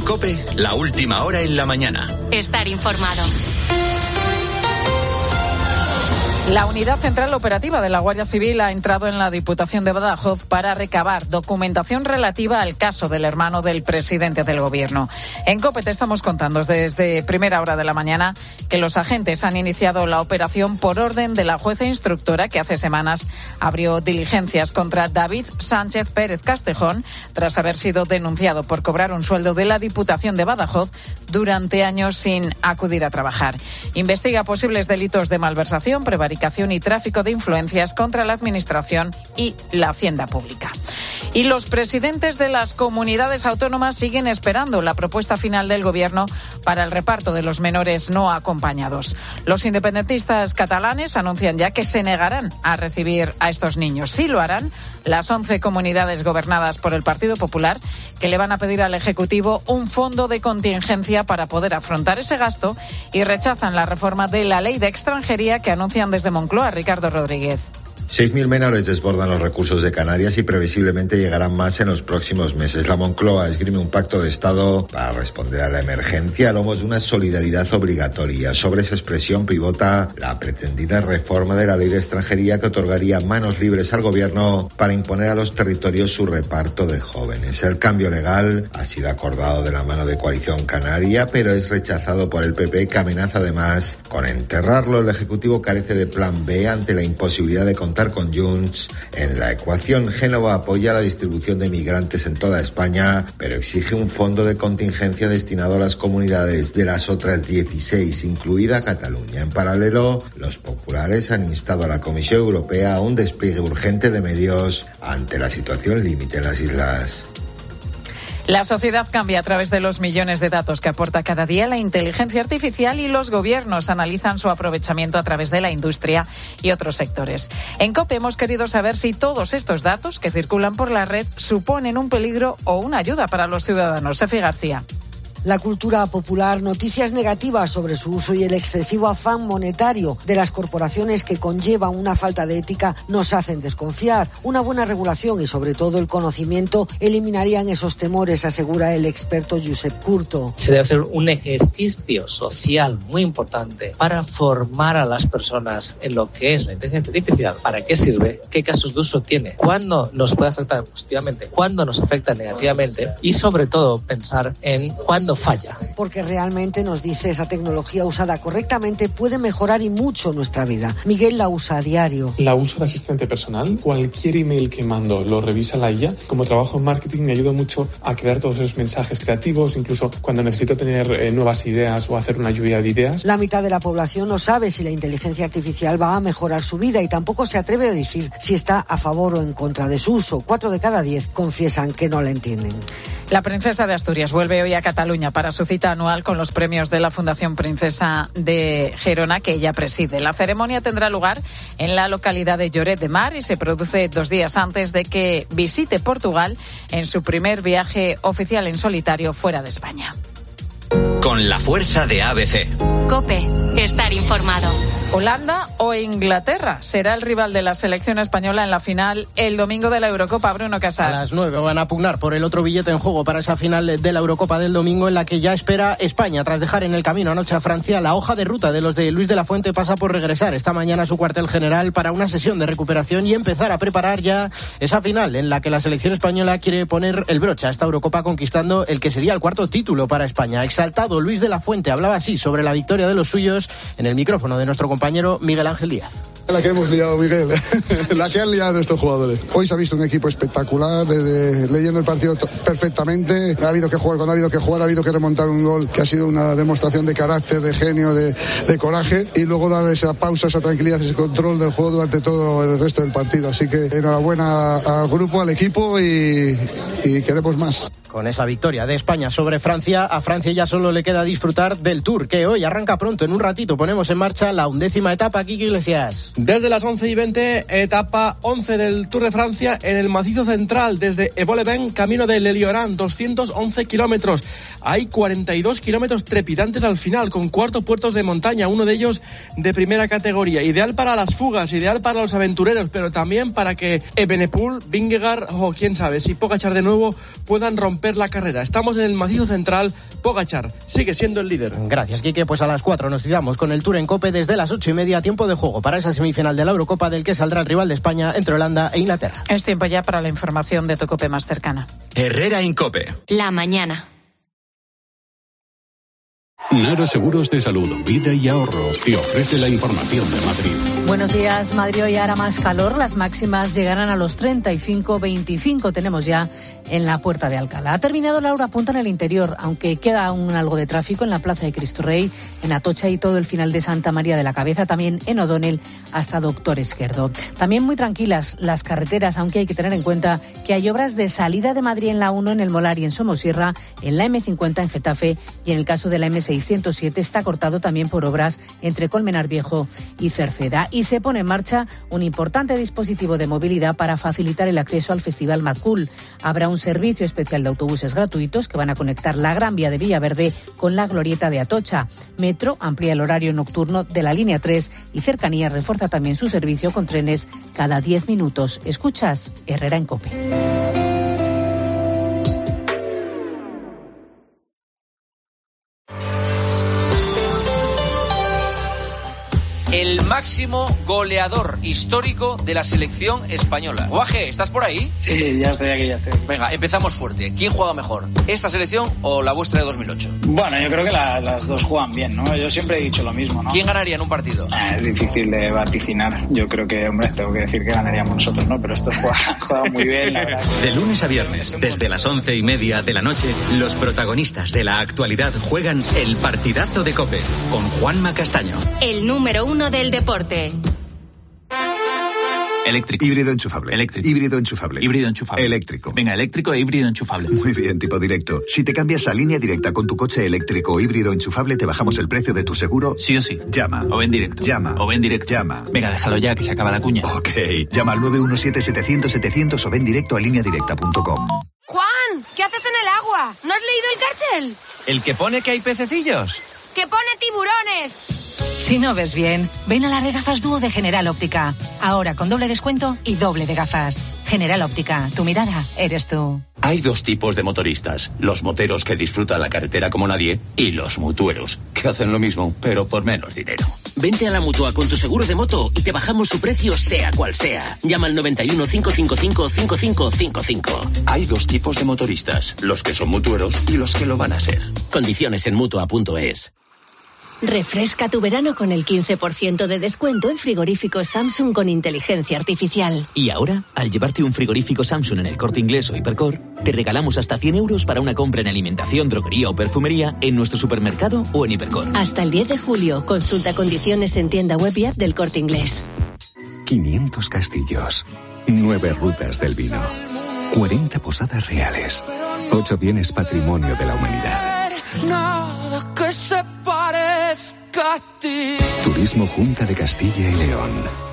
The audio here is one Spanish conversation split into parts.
COPE, la última hora en la mañana. Estar informado. La Unidad Central Operativa de la Guardia Civil ha entrado en la Diputación de Badajoz para recabar documentación relativa al caso del hermano del presidente del Gobierno. En COPE te estamos contando desde primera hora de la mañana que los agentes han iniciado la operación por orden de la jueza instructora que hace semanas abrió diligencias contra David Sánchez Pérez Castejón tras haber sido denunciado por cobrar un sueldo de la Diputación de Badajoz durante años sin acudir a trabajar. Investiga posibles delitos de malversación, prevaricación y tráfico de influencias contra la Administración y la Hacienda Pública. Y los presidentes de las comunidades autónomas siguen esperando la propuesta final del Gobierno para el reparto de los menores no acompañados. Los independentistas catalanes anuncian ya que se negarán a recibir a estos niños. Sí lo harán las 11 comunidades gobernadas por el Partido Popular, que le van a pedir al Ejecutivo un fondo de contingencia para poder afrontar ese gasto, y rechazan la reforma de la Ley de Extranjería que anuncian desde Moncloa. Ricardo Rodríguez. 6.000 menores desbordan los recursos de Canarias y previsiblemente llegarán más en los próximos meses. La Moncloa esgrime un pacto de Estado para responder a la emergencia a lomos de una solidaridad obligatoria. Sobre esa expresión pivota la pretendida reforma de la Ley de Extranjería que otorgaría manos libres al Gobierno para imponer a los territorios su reparto de jóvenes. El cambio legal ha sido acordado de la mano de Coalición Canaria, pero es rechazado por el PP, que amenaza además con enterrarlo. El Ejecutivo carece de plan B ante la imposibilidad de contar con Junts en la ecuación. Génova apoya la distribución de migrantes en toda España, pero exige un fondo de contingencia destinado a las comunidades de las otras 16, incluida Cataluña. En paralelo, los populares han instado a la Comisión Europea a un despliegue urgente de medios ante la situación límite en las islas. La sociedad cambia a través de los millones de datos que aporta cada día la inteligencia artificial, y los gobiernos analizan su aprovechamiento a través de la industria y otros sectores. En COPE hemos querido saber si todos estos datos que circulan por la red suponen un peligro o una ayuda para los ciudadanos. Sefi García. La cultura popular, noticias negativas sobre su uso y el excesivo afán monetario de las corporaciones que conlleva una falta de ética nos hacen desconfiar. Una buena regulación y sobre todo el conocimiento eliminarían esos temores, asegura el experto Josep Curto. Se debe hacer un ejercicio social muy importante para formar a las personas en lo que es la inteligencia artificial, para qué sirve, qué casos de uso tiene, cuándo nos puede afectar positivamente, cuándo nos afecta negativamente, y sobre todo pensar en cuándo falla. Porque realmente, nos dice, esa tecnología usada correctamente puede mejorar y mucho nuestra vida. Miguel la usa a diario. La uso de asistente personal. Cualquier email que mando lo revisa la IA. Como trabajo en marketing me ayuda mucho a crear todos esos mensajes creativos, incluso cuando necesito tener nuevas ideas o hacer una lluvia de ideas. La mitad de la población no sabe si la inteligencia artificial va a mejorar su vida y tampoco se atreve a decir si está a favor o en contra de su uso. 4 de cada 10 confiesan que no la entienden. La princesa de Asturias vuelve hoy a Cataluña para su cita anual con los premios de la Fundación Princesa de Gerona, que ella preside. La ceremonia tendrá lugar en la localidad de Lloret de Mar y se produce 2 días antes de que visite Portugal en su primer viaje oficial en solitario fuera de España. Con la fuerza de ABC. COPE, estar informado. Holanda o Inglaterra será el rival de la selección española en la final el domingo de la Eurocopa. Bruno Casal. A las 9 van a pugnar por el otro billete en juego para esa final de la Eurocopa del domingo, en la que ya espera España. Tras dejar en el camino anoche a Francia, la hoja de ruta de los de Luis de la Fuente pasa por regresar esta mañana a su cuartel general para una sesión de recuperación y empezar a preparar ya esa final en la que la selección española quiere poner el broche a esta Eurocopa, conquistando el que sería el 4º título para España. Exaltado, Luis de la Fuente hablaba así sobre la victoria de los suyos en el micrófono de nuestro compañero Miguel Ángel Díaz. La que hemos liado, Miguel, la que han liado estos jugadores. Hoy se ha visto un equipo espectacular, leyendo el partido perfectamente. Ha habido que jugar cuando ha habido que jugar, ha habido que remontar un gol que ha sido una demostración de carácter, de genio, de coraje, y luego dar esa pausa, esa tranquilidad, ese control del juego durante todo el resto del partido. Así que enhorabuena al grupo, al equipo, y queremos más. Con esa victoria de España sobre Francia, a Francia ya solo le queda disfrutar del Tour, que hoy arranca pronto. En un ratito ponemos en marcha la 11ª etapa. Kiki Iglesias. Desde las 11:20, etapa 11 del Tour de Francia en el macizo central, desde Evoleben, camino de Leliorán, 211 kilómetros. Hay 42 kilómetros trepidantes al final, con 4 puertos de montaña, uno de ellos de primera categoría. Ideal para las fugas, ideal para los aventureros, pero también para que Evenepoel, Vingegaard o quién sabe, si Pogačar de nuevo puedan romper romper la carrera. Estamos en el macizo central. Pogačar sigue siendo el líder. Gracias, Quique. Pues a las 4 nos tiramos con el Tour en COPE desde las 8:30, tiempo de juego para esa semifinal de la Eurocopa del que saldrá el rival de España entre Holanda e Inglaterra. Es tiempo ya para la información de tu COPE más cercana. Herrera Incope. La mañana. Nara Seguros de Salud, Vida y Ahorro te ofrece la información de Madrid. Buenos días, Madrid. Hoy hará más calor. Las máximas llegarán a los 35-25. Tenemos ya en la Puerta de Alcalá. Ha terminado la hora punta en el interior, aunque queda aún algo de tráfico en la Plaza de Cristo Rey, en Atocha y todo el final de Santa María de la Cabeza, también en O'Donnell hasta Doctor Esquerdo. También muy tranquilas las carreteras, aunque hay que tener en cuenta que hay obras de salida de Madrid en la 1 en el Molar y en Somosierra, en la M50 en Getafe y en el caso de la M607 está cortado también por obras entre Colmenar Viejo y Cerceda. Y se pone en marcha un importante dispositivo de movilidad para facilitar el acceso al Festival Mad Cool. Habrá un servicio especial de autobuses gratuitos que van a conectar la Gran Vía de Villaverde con la Glorieta de Atocha. Metro amplía el horario nocturno de la línea 3 y Cercanías refuerza también su servicio con trenes cada 10 minutos. Escuchas Herrera en COPE. El máximo goleador histórico de la selección española. Guaje, ¿estás por ahí? Sí, ya estoy aquí. Venga, empezamos fuerte. ¿Quién juega mejor? ¿Esta selección o la vuestra de 2008? Bueno, yo creo que las dos juegan bien, ¿no? Yo siempre he dicho lo mismo, ¿no? ¿Quién ganaría en un partido? Es difícil de vaticinar. Yo creo que, hombre, tengo que decir que ganaríamos nosotros, ¿no? Pero estos juegan muy bien, la verdad. De lunes a viernes, desde las 11:30 de la noche, los protagonistas de la actualidad juegan el partidazo de COPE con Juanma Castaño. El número 1 del deporte. Eléctrico. Híbrido enchufable. Eléctrico. Híbrido enchufable. Híbrido enchufable. Eléctrico. Venga, eléctrico e híbrido enchufable. Muy bien, tipo directo. Si te cambias a Línea Directa con tu coche eléctrico o híbrido enchufable, te bajamos el precio de tu seguro. Sí o sí. Llama. O ven directo. Llama. O ven directo. Llama. Venga, déjalo ya, que se acaba la cuña. Ok. Llama al 917-700-700 o ven directo a lineadirecta.com. Juan, ¿qué haces en el agua? ¿No has leído el cartel? ¿El que pone que hay pececillos? ¡Que pone tiburones! Si no ves bien, ven a las regafas Dúo de General Óptica. Ahora con doble descuento y doble de gafas. General Óptica, tu mirada eres tú. Hay dos tipos de motoristas. Los moteros que disfrutan la carretera como nadie y los mutueros, que hacen lo mismo, pero por menos dinero. Vente a la Mutua con tu seguro de moto y te bajamos su precio sea cual sea. Llama al 91 555 5555. Hay dos tipos de motoristas, los que son mutueros y los que lo van a ser. Condiciones en Mutua.es. Refresca tu verano con el 15% de descuento en frigoríficos Samsung con inteligencia artificial. Y ahora, al llevarte un frigorífico Samsung en el Corte Inglés o Hipercor, te regalamos hasta 100 euros para una compra en alimentación, droguería o perfumería en nuestro supermercado o en Hipercor. Hasta el 10 de julio, consulta condiciones en tienda web y app del Corte Inglés. 500 castillos, 9 rutas del vino, 40 posadas reales, 8 bienes patrimonio de la humanidad. Nada que se parezca a ti. Turismo Junta de Castilla y León.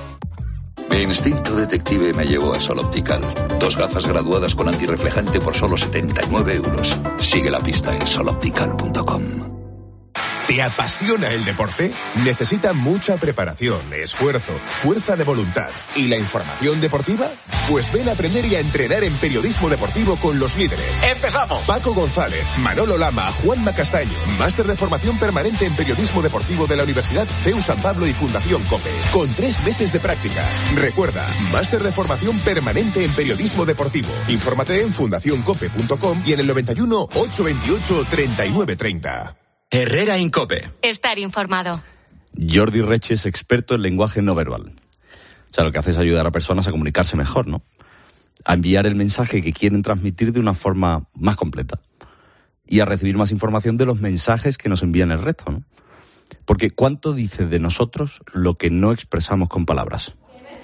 Mi instinto detective me llevó a Sol Optical. 2 gafas graduadas con antirreflejante por solo 79 euros. Sigue la pista en soloptical.com. ¿Te apasiona el deporte? Necesita mucha preparación, esfuerzo, fuerza de voluntad. ¿Y la información deportiva? Pues ven a aprender y a entrenar en periodismo deportivo con los líderes. ¡Empezamos! Paco González, Manolo Lama, Juanma Castaño. Máster de formación permanente en periodismo deportivo de la Universidad CEU San Pablo y Fundación COPE. Con 3 meses de prácticas. Recuerda, máster de formación permanente en periodismo deportivo. Infórmate en fundacioncope.com y en el 91 828 3930. Herrera Incope. Estar informado. Jordi Reche es experto en lenguaje no verbal. O sea, lo que hace es ayudar a personas a comunicarse mejor, ¿no? A enviar el mensaje que quieren transmitir de una forma más completa. Y a recibir más información de los mensajes que nos envían el resto, ¿no? Porque ¿cuánto dice de nosotros lo que no expresamos con palabras?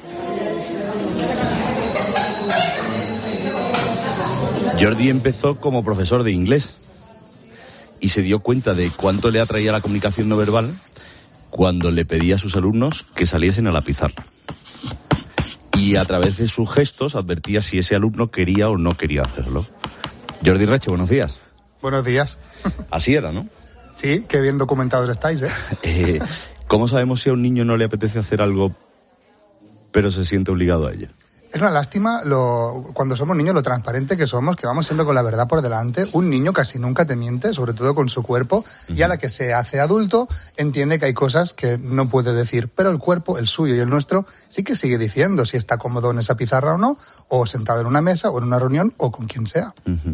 Jordi empezó como profesor de inglés y se dio cuenta de cuánto le atraía la comunicación no verbal cuando le pedía a sus alumnos que saliesen a la pizarra. Y a través de sus gestos advertía si ese alumno quería o no quería hacerlo. Jordi Reche, buenos días. Buenos días. Así era, ¿no? Sí, qué bien documentados estáis, ¿eh? ¿Cómo sabemos si a un niño no le apetece hacer algo, pero se siente obligado a ello? Es una lástima cuando somos niños lo transparente que somos, que vamos siempre con la verdad por delante. Un niño casi nunca te miente, sobre todo con su cuerpo, y a la que se hace adulto entiende que hay cosas que no puede decir, pero el cuerpo, el suyo y el nuestro, sí que sigue diciendo si está cómodo en esa pizarra o no, o sentado en una mesa o en una reunión o con quien sea.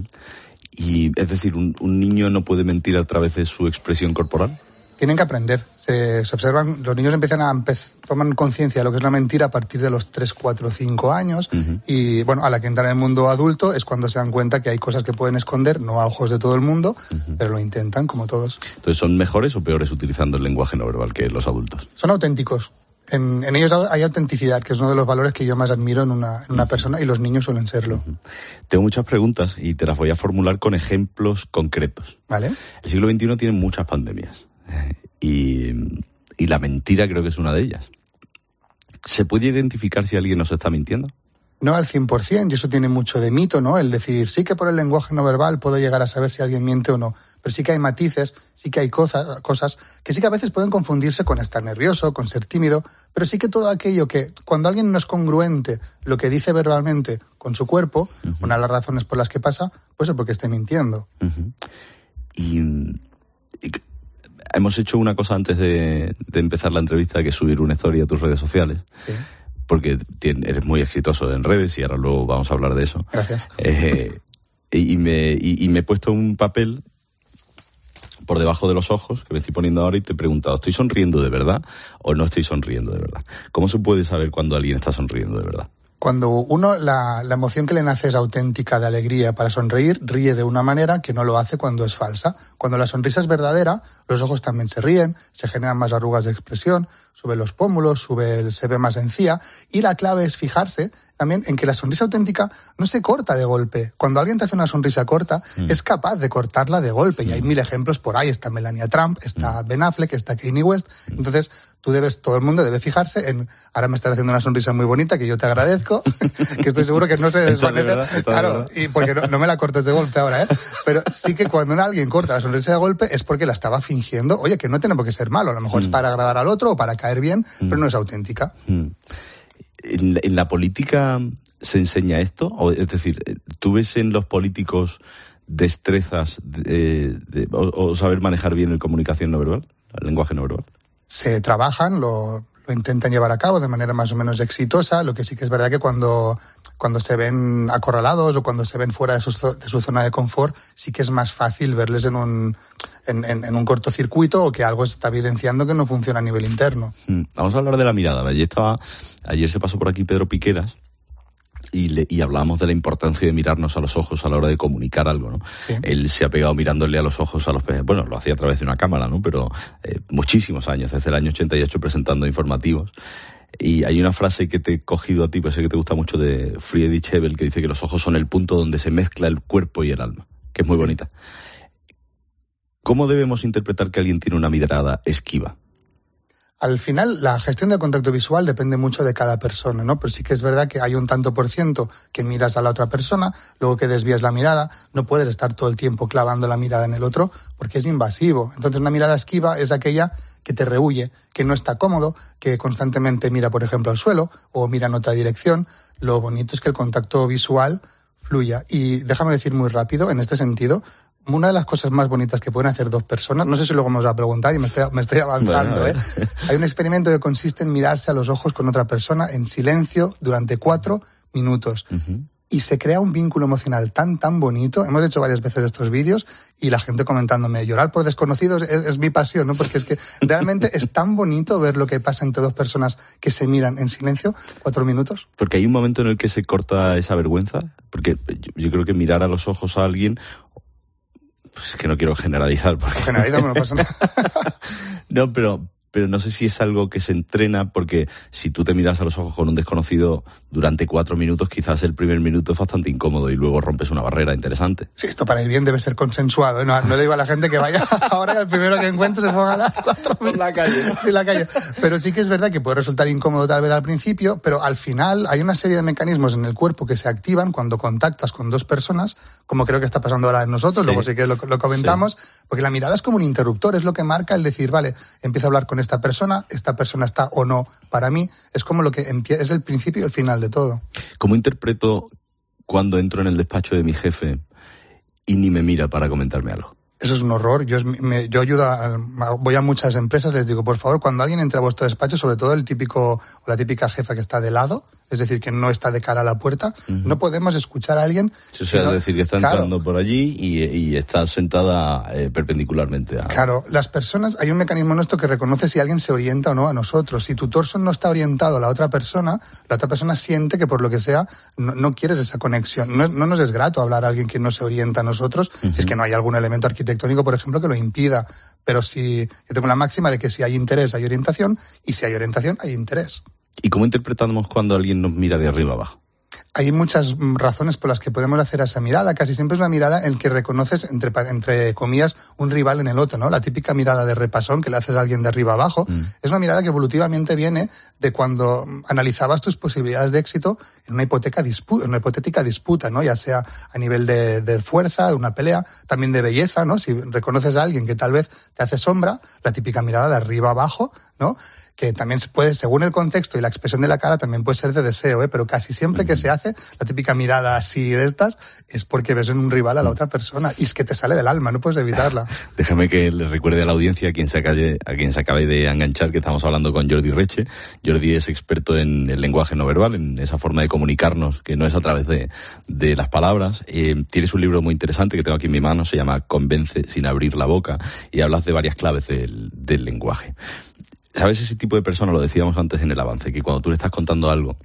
Y es decir, un niño no puede mentir a través de su expresión corporal. Tienen que aprender. Se observan, los niños toman conciencia de lo que es la mentira a partir de los 3, 4, 5 años. Y bueno, a la que entran en el mundo adulto es cuando se dan cuenta que hay cosas que pueden esconder, no a ojos de todo el mundo, pero lo intentan como todos. Entonces, ¿son mejores o peores utilizando el lenguaje no verbal que los adultos? Son auténticos. En ellos hay autenticidad, que es uno de los valores que yo más admiro en una persona, y los niños suelen serlo. Tengo muchas preguntas y te las voy a formular con ejemplos concretos. ¿Vale? El siglo XXI tiene muchas pandemias. Y la mentira creo que es una de ellas. ¿Se puede identificar si alguien nos está mintiendo? No al 100%, y eso tiene mucho de mito, ¿no? El decir, sí que por el lenguaje no verbal puedo llegar a saber si alguien miente o no, pero sí que hay matices, sí que hay cosas que sí que a veces pueden confundirse con estar nervioso, con ser tímido, pero sí que todo aquello que, cuando alguien no es congruente lo que dice verbalmente con su cuerpo, una de las razones por las que pasa, pues es porque esté mintiendo. Y hemos hecho una cosa antes de empezar la entrevista, que es subir una historia a tus redes sociales. Sí. Porque eres muy exitoso en redes y ahora luego vamos a hablar de eso. Gracias. Y me he puesto un papel por debajo de los ojos que me estoy poniendo ahora y te he preguntado, ¿estoy sonriendo de verdad o no estoy sonriendo de verdad? ¿Cómo se puede saber cuando alguien está sonriendo de verdad? Cuando uno, la emoción que le nace es auténtica, de alegría para sonreír, ríe de una manera que no lo hace cuando es falsa. Cuando la sonrisa es verdadera, los ojos también se ríen, se generan más arrugas de expresión, suben los pómulos, se ve más encía, y la clave es fijarse también en que la sonrisa auténtica no se corta de golpe. Cuando alguien te hace una sonrisa corta, es capaz de cortarla de golpe, y hay 1000 ejemplos por ahí. Está Melania Trump, está Ben Affleck, está Kanye West. Entonces, todo el mundo debe fijarse en, ahora me estás haciendo una sonrisa muy bonita, que yo te agradezco, que estoy seguro que no se desvanece. Claro, y porque no me la cortes de golpe ahora, ¿eh? Pero sí que cuando alguien corta la sonrisa de golpe es porque la estaba fingiendo. Oye, que no tiene por qué ser malo, a lo mejor es para agradar al otro o para caer bien, pero no es auténtica. ¿En la política se enseña esto? Es decir, ¿tú ves en los políticos destrezas o saber manejar bien la comunicación no verbal, el lenguaje no verbal? Se trabajan, lo intentan llevar a cabo de manera más o menos exitosa. Lo que sí que es verdad que cuando se ven acorralados o cuando se ven fuera de su zona de confort, sí que es más fácil verles en un cortocircuito, o que algo está evidenciando que no funciona a nivel interno. Vamos a hablar de la mirada. Ayer se pasó por aquí Pedro Piqueras y hablábamos de la importancia de mirarnos a los ojos a la hora de comunicar algo, ¿no? Sí. Él se ha pegado mirándole a los ojos a los peces. Bueno, lo hacía a través de una cámara, ¿no? Pero muchísimos años, desde el año 88 presentando informativos. Y hay una frase que te he cogido a ti, pues sé que te gusta mucho, de Friedrich Hebel, que dice que los ojos son el punto donde se mezcla el cuerpo y el alma, que es muy bonita. ¿Cómo debemos interpretar que alguien tiene una mirada esquiva? Al final, la gestión del contacto visual depende mucho de cada persona, ¿no? Pero sí que es verdad que hay un tanto por ciento que miras a la otra persona, luego que desvías la mirada. No puedes estar todo el tiempo clavando la mirada en el otro porque es invasivo. Entonces, una mirada esquiva es aquella que te rehúye, que no está cómodo, que constantemente mira, por ejemplo, al suelo o mira en otra dirección. Lo bonito es que el contacto visual fluya. Y déjame decir muy rápido, en este sentido, una de las cosas más bonitas que pueden hacer dos personas, no sé si luego me vas a preguntar y me estoy avanzando, bueno, Hay un experimento que consiste en mirarse a los ojos con otra persona en silencio durante 4 minutos. Y se crea un vínculo emocional tan bonito. Hemos hecho varias veces estos vídeos y la gente comentándome, llorar por desconocidos es mi pasión, ¿no? Porque es que realmente es tan bonito ver lo que pasa entre dos personas que se miran en silencio 4 minutos. Porque hay un momento en el que se corta esa vergüenza, porque yo creo que mirar a los ojos a alguien, pues es que no quiero generalizar. Porque... Generalizar no pasa nada. No, pero no sé si es algo que se entrena, porque si tú te miras a los ojos con un desconocido durante 4 minutos, quizás el primer minuto es bastante incómodo y luego rompes una barrera interesante. Sí, esto para ir bien debe ser consensuado, ¿eh? No le digo a la gente que vaya ahora y al primero que encuentre se ponga a dar 4 minutos. En la calle, ¿no? En la calle. Pero sí que es verdad que puede resultar incómodo tal vez al principio, pero al final hay una serie de mecanismos en el cuerpo que se activan cuando contactas con dos personas, como creo que está pasando ahora en nosotros, sí. Luego sí que lo comentamos, sí. Porque la mirada es como un interruptor, es lo que marca el decir, vale, empieza a hablar con esta persona está o no para mí. Es como lo que es el principio y el final de todo. ¿Cómo interpreto cuando entro en el despacho de mi jefe y ni me mira para comentarme algo? Eso es un horror. Yo voy a muchas empresas, les digo, por favor, cuando alguien entre a vuestro despacho, sobre todo el típico o la típica jefa que está de lado, es decir, que no está de cara a la puerta, no podemos escuchar a alguien... O sea, es decir, que está entrando por allí y está sentada perpendicularmente a... Claro, las personas, hay un mecanismo nuestro que reconoce si alguien se orienta o no a nosotros. Si tu torso no está orientado a la otra persona siente que por lo que sea no quieres esa conexión. No nos es grato hablar a alguien que no se orienta a nosotros, si es que no hay algún elemento arquitectónico, por ejemplo, que lo impida. Pero yo tengo la máxima de que si hay interés, hay orientación, y si hay orientación, hay interés. ¿Y cómo interpretamos cuando alguien nos mira de arriba abajo? Hay muchas razones por las que podemos hacer esa mirada. Casi siempre es una mirada en que reconoces, entre comillas, un rival en el otro, ¿no? La típica mirada de repasón que le haces a alguien de arriba abajo. Es una mirada que evolutivamente viene de cuando analizabas tus posibilidades de éxito en una hipotética disputa, ¿no? Ya sea a nivel de fuerza, de una pelea, también de belleza, ¿no? Si reconoces a alguien que tal vez te hace sombra, la típica mirada de arriba abajo, ¿no? Que también se puede, según el contexto y la expresión de la cara, también puede ser de deseo, pero casi siempre que se hace la típica mirada así de estas es porque ves en un rival a la otra persona y es que te sale del alma, no puedes evitarla. Déjame que le recuerde a la audiencia a quien se acabe de enganchar que estamos hablando con Jordi Reche. Jordi es experto en el lenguaje no verbal, en esa forma de comunicarnos que no es a través de las palabras. Tienes un libro muy interesante que tengo aquí en mi mano, se llama Convence sin abrir la boca, y hablas de varias claves del lenguaje. ¿Sabes ese tipo de persona? Lo decíamos antes en el avance, que cuando tú le estás contando algo,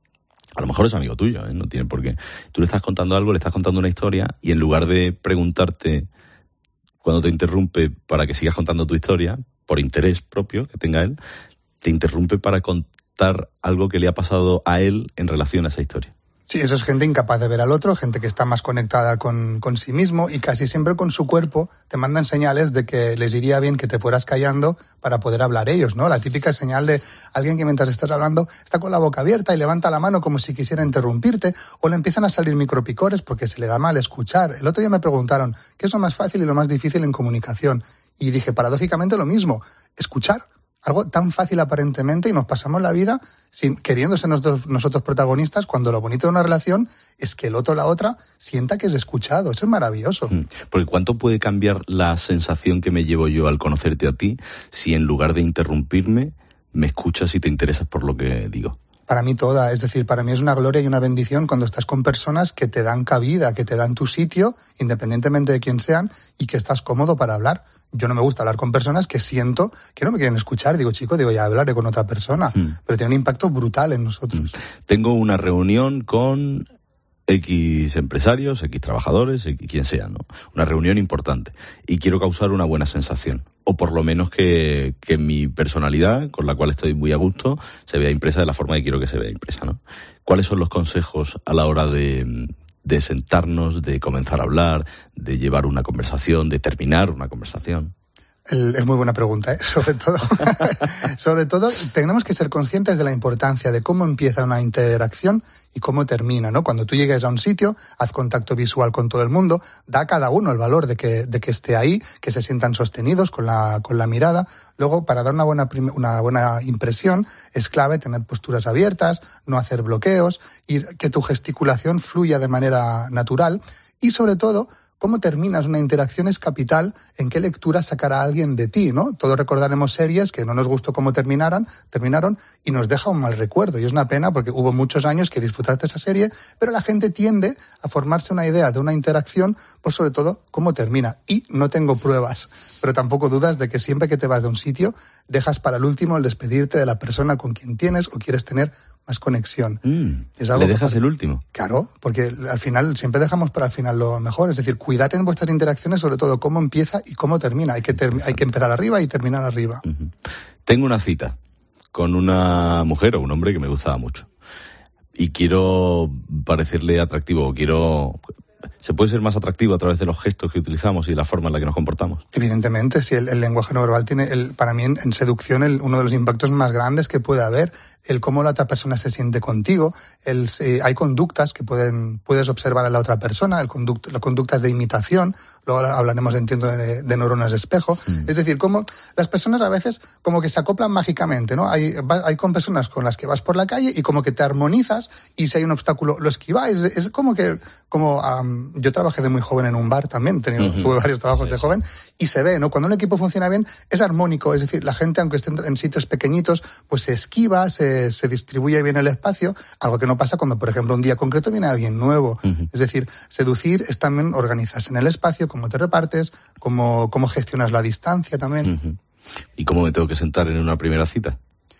a lo mejor es amigo tuyo, no tiene por qué. Tú le estás contando algo, le estás contando una historia, y en lugar de preguntarte cuando te interrumpe para que sigas contando tu historia, por interés propio que tenga él, te interrumpe para contar algo que le ha pasado a él en relación a esa historia. Sí, eso es gente incapaz de ver al otro, gente que está más conectada con sí mismo y casi siempre con su cuerpo te mandan señales de que les iría bien que te fueras callando para poder hablar ellos, ¿no? La típica señal de alguien que mientras estás hablando está con la boca abierta y levanta la mano como si quisiera interrumpirte, o le empiezan a salir micropicores porque se le da mal escuchar. El otro día me preguntaron, ¿qué es lo más fácil y lo más difícil en comunicación? Y dije, paradójicamente lo mismo, escuchar. Algo tan fácil aparentemente, y nos pasamos la vida queriéndose nosotros protagonistas, cuando lo bonito de una relación es que el otro o la otra sienta que es escuchado. Eso es maravilloso. Porque ¿cuánto puede cambiar la sensación que me llevo yo al conocerte a ti si en lugar de interrumpirme me escuchas y te interesas por lo que digo? Para mí toda, es decir, para mí es una gloria y una bendición cuando estás con personas que te dan cabida, que te dan tu sitio, independientemente de quién sean, y que estás cómodo para hablar. Yo no me gusta hablar con personas que siento que no me quieren escuchar. Digo, ya hablaré con otra persona, pero tiene un impacto brutal en nosotros. Tengo una reunión con X empresarios, X trabajadores, X quien sea, ¿no? Una reunión importante. Y quiero causar una buena sensación. O por lo menos que mi personalidad, con la cual estoy muy a gusto, se vea impresa de la forma que quiero que se vea impresa, ¿no? ¿Cuáles son los consejos a la hora de sentarnos, de comenzar a hablar, de llevar una conversación, de terminar una conversación? Es muy buena pregunta, ¿eh? Sobre todo, tenemos que ser conscientes de la importancia de cómo empieza una interacción y cómo termina, ¿no? Cuando tú llegues a un sitio, haz contacto visual con todo el mundo, da a cada uno el valor de que esté ahí, que se sientan sostenidos con la mirada. Luego, para dar una buena impresión, es clave tener posturas abiertas, no hacer bloqueos, y que tu gesticulación fluya de manera natural, y sobre todo, cómo terminas una interacción es capital en qué lectura sacará alguien de ti, ¿no? Todos recordaremos series que no nos gustó cómo terminaron y nos deja un mal recuerdo. Y es una pena porque hubo muchos años que disfrutaste esa serie, pero la gente tiende a formarse una idea de una interacción por sobre todo cómo termina. Y no tengo pruebas, pero tampoco dudas de que siempre que te vas de un sitio, dejas para el último el despedirte de la persona con quien tienes o quieres tener más conexión. Es algo ¿Le dejas el último? Claro, porque al final siempre dejamos para el final lo mejor. Es decir, cuidad en vuestras interacciones sobre todo cómo empieza y cómo termina. Hay que empezar arriba y terminar arriba. Tengo una cita con una mujer o un hombre que me gustaba mucho. Y quiero parecerle atractivo, quiero ¿se puede ser más atractivo a través de los gestos que utilizamos y la forma en la que nos comportamos? Evidentemente, sí, el lenguaje no verbal tiene, para mí en seducción, uno de los impactos más grandes que puede haber, el cómo la otra persona se siente contigo, hay conductas que puedes observar a la otra persona, las conductas de imitación, luego hablaremos, entiendo, de neuronas de espejo. Es decir, cómo las personas a veces como que se acoplan mágicamente, ¿no? Hay con personas con las que vas por la calle y como que te armonizas y si hay un obstáculo lo esquivas. Es como que, yo trabajé de muy joven en un bar también, tuve varios trabajos de joven y se ve, ¿no? Cuando un equipo funciona bien es armónico, es decir, la gente, aunque esté en sitios pequeñitos, pues se esquiva, se distribuye bien el espacio, algo que no pasa cuando, por ejemplo, un día concreto viene alguien nuevo. Es decir, seducir es también organizarse en el espacio, cómo te repartes, cómo gestionas la distancia también. ¿Y cómo me tengo que sentar en una primera cita?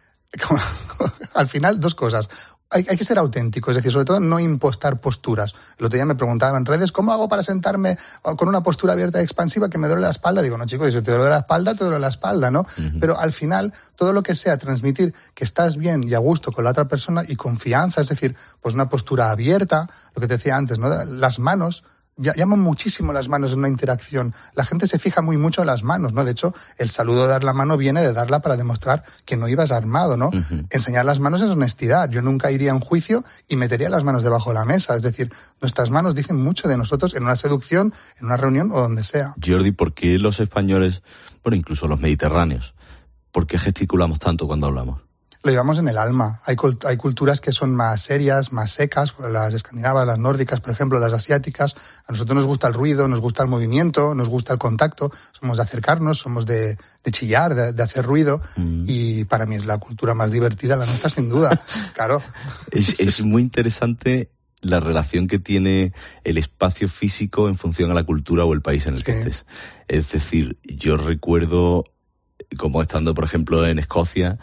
Al final, dos cosas. Hay que ser auténtico, es decir, sobre todo no impostar posturas. El otro día me preguntaba en redes, ¿cómo hago para sentarme con una postura abierta y expansiva que me duele la espalda? Digo, no, chicos, si te duele la espalda, te duele la espalda, ¿no? Pero al final, todo lo que sea transmitir que estás bien y a gusto con la otra persona y confianza, es decir, pues una postura abierta, lo que te decía antes, ¿no? Las manos, llaman muchísimo las manos en una interacción. La gente se fija mucho en las manos, ¿no? De hecho, el saludo de dar la mano viene de darla para demostrar que no ibas armado, ¿no? Enseñar las manos es honestidad. Yo nunca iría a un juicio y metería las manos debajo de la mesa. Es decir, nuestras manos dicen mucho de nosotros en una seducción, en una reunión o donde sea. Jordi, ¿por qué los españoles, bueno, incluso los mediterráneos, por qué gesticulamos tanto cuando hablamos? Lo llevamos en el alma. Hay culturas que son más serias, más secas, las escandinavas, las nórdicas, por ejemplo, las asiáticas. A nosotros nos gusta el ruido, nos gusta el movimiento, nos gusta el contacto. Somos de acercarnos, somos de chillar, de hacer ruido. Y para mí es la cultura más divertida, la nuestra, sin duda. Claro. Es muy interesante la relación que tiene el espacio físico en función a la cultura o el país en el que estés. Es decir, yo recuerdo como estando, por ejemplo, en Escocia,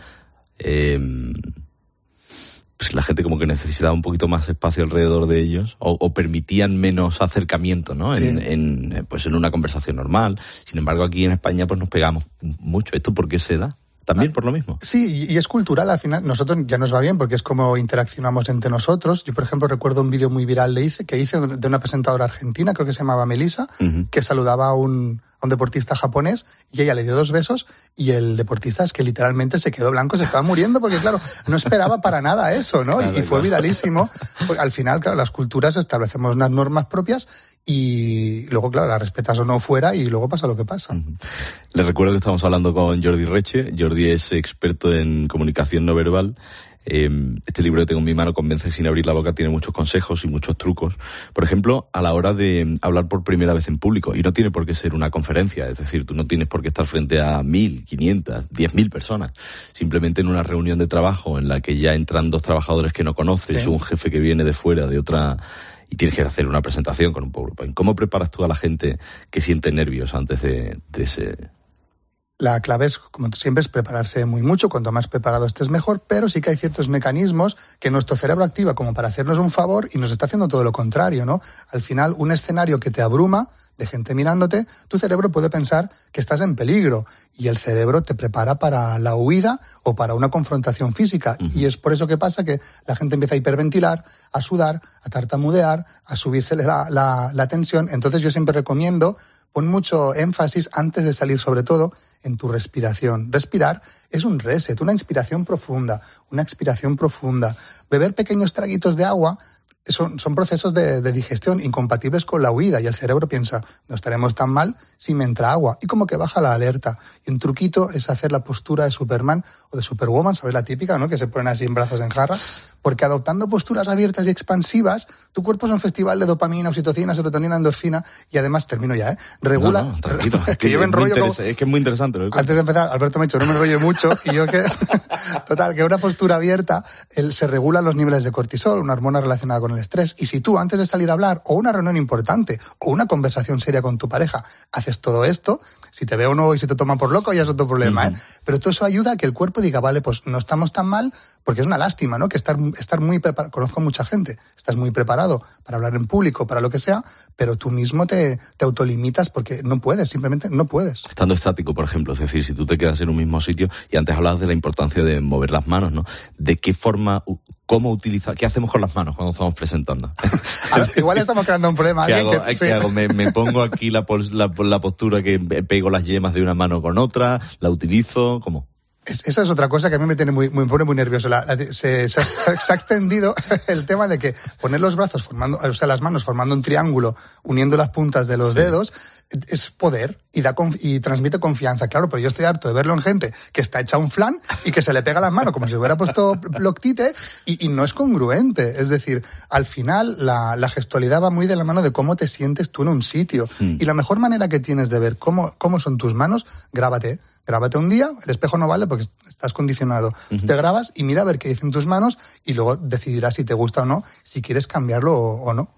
pues la gente como que necesitaba un poquito más espacio alrededor de ellos o permitían menos acercamiento, ¿no? Sí. En una conversación normal. Sin embargo, aquí en España pues nos pegamos mucho. ¿Esto por qué se da? También por lo mismo. Sí, y es cultural. Al final, nosotros ya nos va bien porque es como interaccionamos entre nosotros. Yo, por ejemplo, recuerdo un vídeo muy viral que hice de una presentadora argentina, creo que se llamaba Melissa, que saludaba a un deportista japonés y ella le dio 2 besos y el deportista es que literalmente se quedó blanco, se estaba muriendo porque, claro, no esperaba para nada eso, ¿no? Claro, y fue viralísimo. Porque al final, claro, las culturas establecemos unas normas propias y luego, claro, las respetas o no fuera y luego pasa lo que pasa. Les recuerdo que estamos hablando con Jordi Reche. Jordi es experto en comunicación no verbal. Este libro que tengo en mi mano, Convence sin abrir la boca, tiene muchos consejos y muchos trucos. Por ejemplo, a la hora de hablar por primera vez en público. Y no tiene por qué ser una conferencia. Es decir, tú no tienes por qué estar frente a 1.000, 500, 10.000 personas. Simplemente en una reunión de trabajo en la que ya entran 2 trabajadores que no conoces, un jefe que viene de fuera, de otra, y tienes que hacer una presentación con un PowerPoint. ¿Cómo preparas tú a la gente que siente nervios antes de ese...? La clave es, como siempre, es prepararse muy mucho. Cuanto más preparado estés, mejor. Pero sí que hay ciertos mecanismos que nuestro cerebro activa como para hacernos un favor y nos está haciendo todo lo contrario, ¿no? Al final, un escenario que te abruma, de gente mirándote, tu cerebro puede pensar que estás en peligro y el cerebro te prepara para la huida o para una confrontación física. Y es por eso que pasa que la gente empieza a hiperventilar, a sudar, a tartamudear, a subírsele la tensión. Entonces yo siempre recomiendo, pon mucho énfasis antes de salir, sobre todo, en tu respiración. Respirar es un reset, una inspiración profunda, una expiración profunda. Beber pequeños traguitos de agua son procesos de digestión incompatibles con la huida y el cerebro piensa, no estaremos tan mal si me entra agua, y como que baja la alerta. Y un truquito es hacer la postura de Superman o de Superwoman, ¿sabes la típica, no? Que se ponen así en brazos en jarra, porque adoptando posturas abiertas y expansivas, tu cuerpo es un festival de dopamina, oxitocina, serotonina, endorfina, y además, termino ya, regula... No, tranquilo. que yo me enrollo es que es muy interesante. Antes de empezar, Alberto me ha dicho, no me enrollo mucho, y yo que... Total, que una postura abierta se regulan los niveles de cortisol, una hormona relacionada con el estrés, y si tú antes de salir a hablar, o una reunión importante, o una conversación seria con tu pareja, haces todo esto, si te veo o no y si te toman por loco ya es otro problema, ¿eh? Pero todo eso ayuda a que el cuerpo diga, vale, pues no estamos tan mal, porque es una lástima, ¿no? Que estar muy preparado, conozco mucha gente, estás muy preparado para hablar en público, para lo que sea, pero tú mismo te autolimitas porque no puedes, simplemente no puedes. Estando estático, por ejemplo, es decir, si tú te quedas en un mismo sitio, y antes hablabas de la importancia de mover las manos, ¿no? ¿De qué forma cómo utilizar, qué hacemos con las manos cuando estamos presentando. Igual estamos creando un problema. ¿Qué hago? ¿Me pongo aquí la postura que pego las yemas de una mano con otra? ¿La utilizo? ¿Cómo? Esa es otra cosa que a mí me pone muy nervioso. Se ha extendido el tema de que poner los brazos las manos formando un triángulo, uniendo las puntas de los dedos, es poder y transmite confianza. Claro, pero yo estoy harto de verlo en gente que está hecha un flan y que se le pega las manos como si hubiera puesto Loctite y no es congruente. Es decir, al final la gestualidad va muy de la mano de cómo te sientes tú en un sitio. Y la mejor manera que tienes de ver cómo son tus manos, grábate un día, el espejo no vale porque estás condicionado. Te grabas y mira a ver qué dicen tus manos y luego decidirás si te gusta o no, si quieres cambiarlo o no.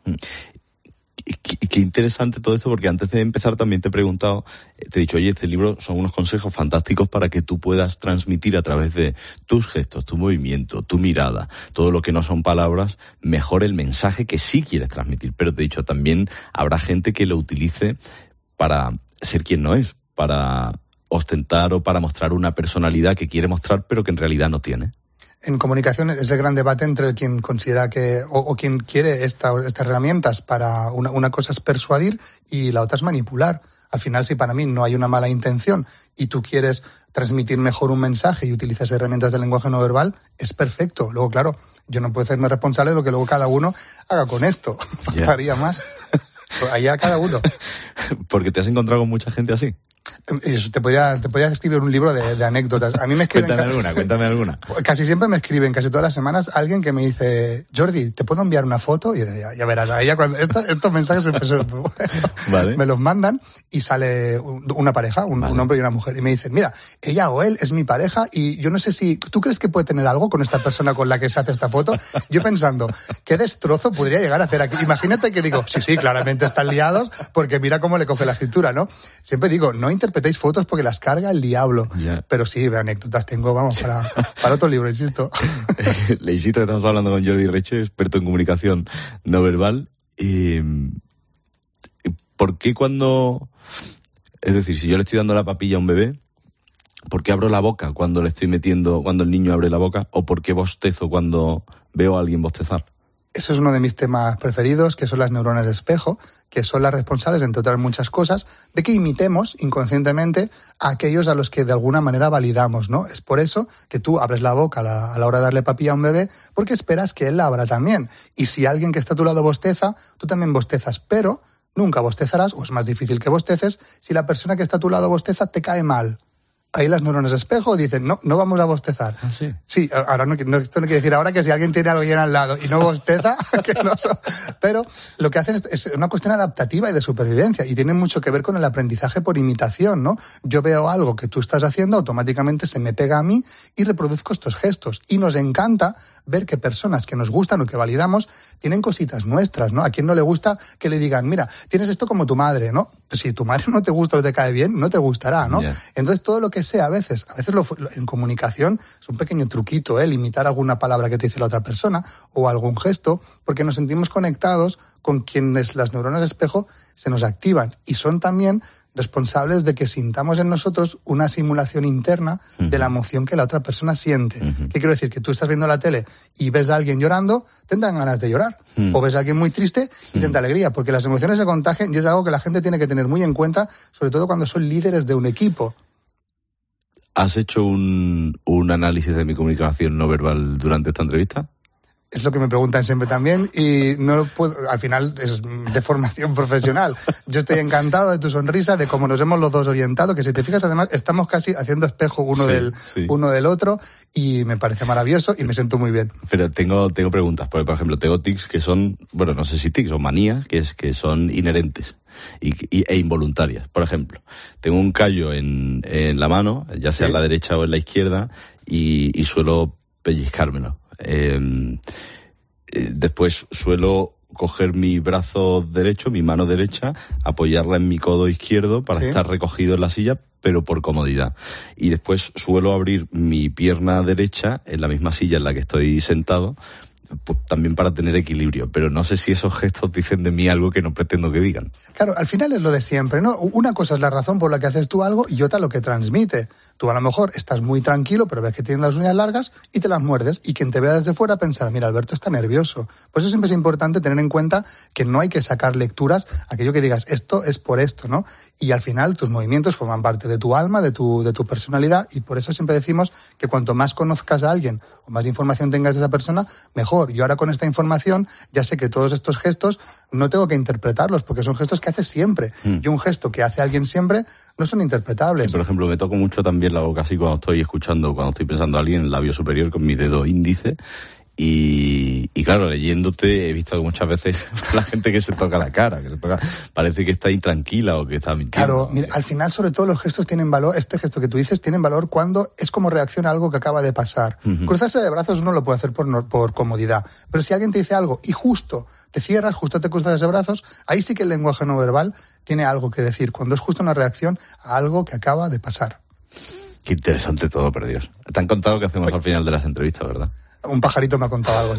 Qué interesante todo esto, porque antes de empezar también te he preguntado, te he dicho, oye, este libro son unos consejos fantásticos para que tú puedas transmitir a través de tus gestos, tu movimiento, tu mirada, todo lo que no son palabras, mejor el mensaje que sí quieres transmitir. Pero te he dicho, también habrá gente que lo utilice para ser quien no es, para ostentar o para mostrar una personalidad que quiere mostrar pero que en realidad no tiene. En comunicación es el gran debate entre quien considera que o quien quiere estas herramientas para una cosa es persuadir y la otra es manipular. Al final, si para mí no hay una mala intención y tú quieres transmitir mejor un mensaje y utilizas herramientas de lenguaje no verbal, es perfecto. Luego, claro, yo no puedo hacerme responsable de lo que luego cada uno haga con esto. Faltaría más. Allá cada uno. Porque te has encontrado con mucha gente así. Te podría escribir un libro de anécdotas. A mí me escriben... Cuéntame alguna. Casi siempre me escriben, casi todas las semanas, alguien que me dice, Jordi, ¿te puedo enviar una foto? Y yo digo, ya verás, ahí cuando estos mensajes ¿Vale? Me los mandan y sale una pareja, un hombre y una mujer, y me dicen, mira, ella o él es mi pareja y yo no sé si... ¿Tú crees que puede tener algo con esta persona con la que se hace esta foto? Yo pensando, ¿qué destrozo podría llegar a hacer aquí? Imagínate que digo, sí, claramente están liados porque mira cómo le coge la cintura, ¿no? Siempre digo, no interpretéis fotos porque las carga el diablo. Pero sí, anécdotas tengo, vamos, para otro libro, insisto. Le insisto que estamos hablando con Jordi Reche, experto en comunicación no verbal. ¿Por qué cuando... Es decir, si yo le estoy dando la papilla a un bebé, ¿por qué abro la boca cuando le estoy metiendo, cuando el niño abre la boca? ¿O por qué bostezo cuando veo a alguien bostezar? Eso es uno de mis temas preferidos, que son las neuronas de espejo, que son las responsables, entre otras muchas cosas, de que imitemos inconscientemente a aquellos a los que de alguna manera validamos, ¿no? Es por eso que tú abres la boca a la hora de darle papilla a un bebé, porque esperas que él la abra también. Y si alguien que está a tu lado bosteza, tú también bostezas, pero nunca bostezarás, o es más difícil que bosteces, si la persona que está a tu lado bosteza te cae mal. Ahí las neuronas de espejo dicen, no vamos a bostezar. ¿Ah, sí? Sí, ahora esto no quiere decir ahora que si alguien tiene a alguien al lado y no bosteza, que no pero lo que hacen es una cuestión adaptativa y de supervivencia y tiene mucho que ver con el aprendizaje por imitación, ¿no? Yo veo algo que tú estás haciendo, automáticamente se me pega a mí y reproduzco estos gestos. Y nos encanta ver que personas que nos gustan o que validamos tienen cositas nuestras, ¿no? A quien no le gusta que le digan, mira, tienes esto como tu madre, ¿no? Pues si tu madre no te gusta o te cae bien, no te gustará, ¿no? Entonces todo lo que sea, a veces en comunicación es un pequeño truquito, limitar alguna palabra que te dice la otra persona o algún gesto, porque nos sentimos conectados con quienes las neuronas de espejo se nos activan y son también responsables de que sintamos en nosotros una simulación interna de la emoción que la otra persona siente. ¿Qué quiero decir? Que tú estás viendo la tele y ves a alguien llorando, tendrán ganas de llorar. O ves a alguien muy triste y tendrá alegría, porque las emociones se contagian y es algo que la gente tiene que tener muy en cuenta, sobre todo cuando son líderes de un equipo. ¿Has hecho un análisis de mi comunicación no verbal durante esta entrevista? Es lo que me preguntan siempre también y no puedo, al final es de formación profesional. Yo estoy encantado de tu sonrisa, de cómo nos hemos los dos orientado, que si te fijas además estamos casi haciendo espejo uno del otro y me parece maravilloso y me siento muy bien. Pero tengo preguntas, porque por ejemplo tengo tics que son, bueno, no sé si tics o manías, que son inherentes e involuntarias. Por ejemplo, tengo un callo en la mano, ya sea en la derecha o en la izquierda, y suelo pellizcármelo. Después suelo coger mi brazo derecho, mi mano derecha, apoyarla en mi codo izquierdo para estar recogido en la silla, pero por comodidad. Y después suelo abrir mi pierna derecha en la misma silla en la que estoy sentado pues, también para tener equilibrio, pero no sé si esos gestos dicen de mí algo que no pretendo que digan. Claro, al final es lo de siempre, ¿no? Una cosa es la razón por la que haces tú algo y otra lo que transmite. Tú a lo mejor estás muy tranquilo, pero ves que tienes las uñas largas y te las muerdes, y quien te vea desde fuera pensará, mira, Alberto está nervioso. Por eso siempre es importante tener en cuenta que no hay que sacar lecturas a aquello que digas, esto es por esto, ¿no? Y al final tus movimientos forman parte de tu alma, de tu personalidad, y por eso siempre decimos que cuanto más conozcas a alguien o más información tengas de esa persona, mejor. Yo ahora con esta información ya sé que todos estos gestos no tengo que interpretarlos, porque son gestos que hace siempre. Y un gesto que hace alguien siempre no son interpretables. Sí, por ejemplo, me toco mucho también la boca así cuando estoy escuchando, cuando estoy pensando a alguien, el labio superior con mi dedo índice. Y claro, leyéndote he visto que muchas veces la gente que se toca la cara, parece que está intranquila o que está mintiendo. Claro, mira, al final sobre todo los gestos tienen valor, este gesto que tú dices tienen valor cuando es como reacciona a algo que acaba de pasar. Cruzarse de brazos uno lo puede hacer por comodidad, pero si alguien te dice algo y justo te cierras, justo te cruzas de brazos, ahí sí que el lenguaje no verbal tiene algo que decir, cuando es justo una reacción a algo que acaba de pasar. Qué interesante todo, por Dios. Te han contado que hacemos al final de las entrevistas, ¿verdad? Un pajarito me ha contado algo así.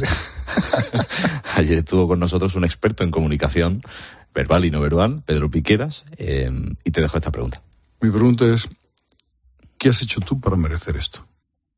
Ayer estuvo con nosotros un experto en comunicación verbal y no verbal, Pedro Piqueras, y te dejo esta pregunta. Mi pregunta es, ¿qué has hecho tú para merecer esto?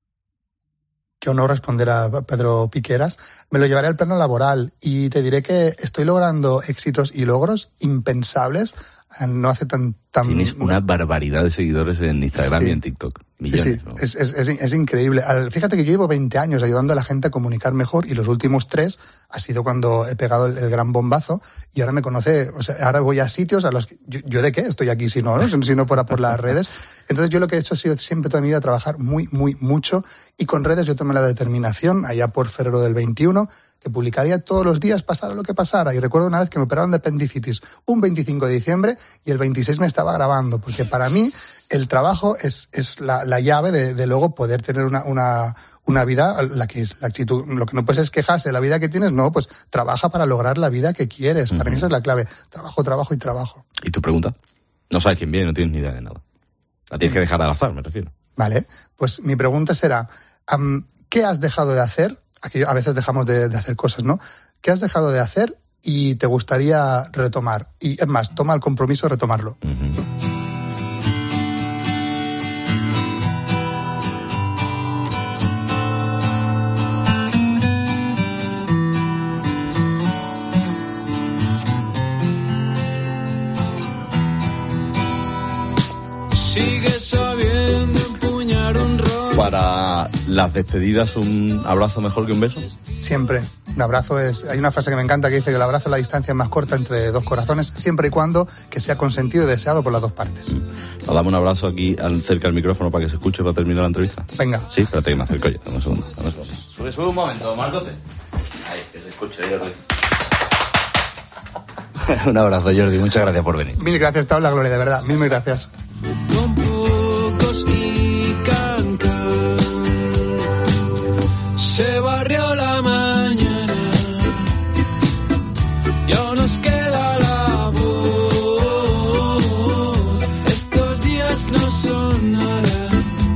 Qué honor responder a Pedro Piqueras. Me lo llevaré al plano laboral y te diré que estoy logrando éxitos y logros impensables no hace tan... Tienes una barbaridad de seguidores en Instagram y en TikTok. Millones, sí. ¿no? Es increíble. Fíjate que yo llevo 20 años ayudando a la gente a comunicar mejor y los últimos 3 ha sido cuando he pegado el gran bombazo y ahora me conoce, o sea, ahora voy a sitios a los que... ¿Yo de qué estoy aquí si no fuera por las redes? Entonces yo lo que he hecho ha sido siempre toda mi vida trabajar mucho y con redes yo tomé la determinación allá por febrero del 21 que publicaría todos los días pasara lo que pasara. Y recuerdo una vez que me operaron de apendicitis un 25 de diciembre y el 26 me estaba grabando, porque para mí el trabajo es la llave de luego poder tener una vida, la actitud, lo que no puedes es quejarse de la vida que tienes, no, pues trabaja para lograr la vida que quieres. Para mí esa es la clave, trabajo y trabajo. ¿Y tu pregunta? No sabes quién viene, no tienes ni idea de nada. La tienes que dejar al azar, me refiero. Vale, pues mi pregunta será, ¿qué has dejado de hacer? Aquí a veces dejamos de hacer cosas, ¿no? ¿Qué has dejado de hacer y te gustaría retomar? Y es más, toma el compromiso de retomarlo. Sigue sabiendo empuñar un rol. Para las despedidas, ¿un abrazo mejor que un beso? Siempre. Un abrazo es... Hay una frase que me encanta que dice que el abrazo es la distancia más corta entre dos corazones, siempre y cuando que sea consentido y deseado por las dos partes. Nos damos un abrazo aquí cerca del micrófono para que se escuche para terminar la entrevista. Venga. Sí, espérate que me acerco yo. Dame un segundo. Sube un momento, Marcote. Ahí, que se escuche, Jordi. Un abrazo, Jordi. Muchas gracias por venir. Mil gracias, te habla Gloria, de verdad. Mil gracias. Con pocos y cancan, se barrió la mañana y aún nos queda la voz. Estos días no son nada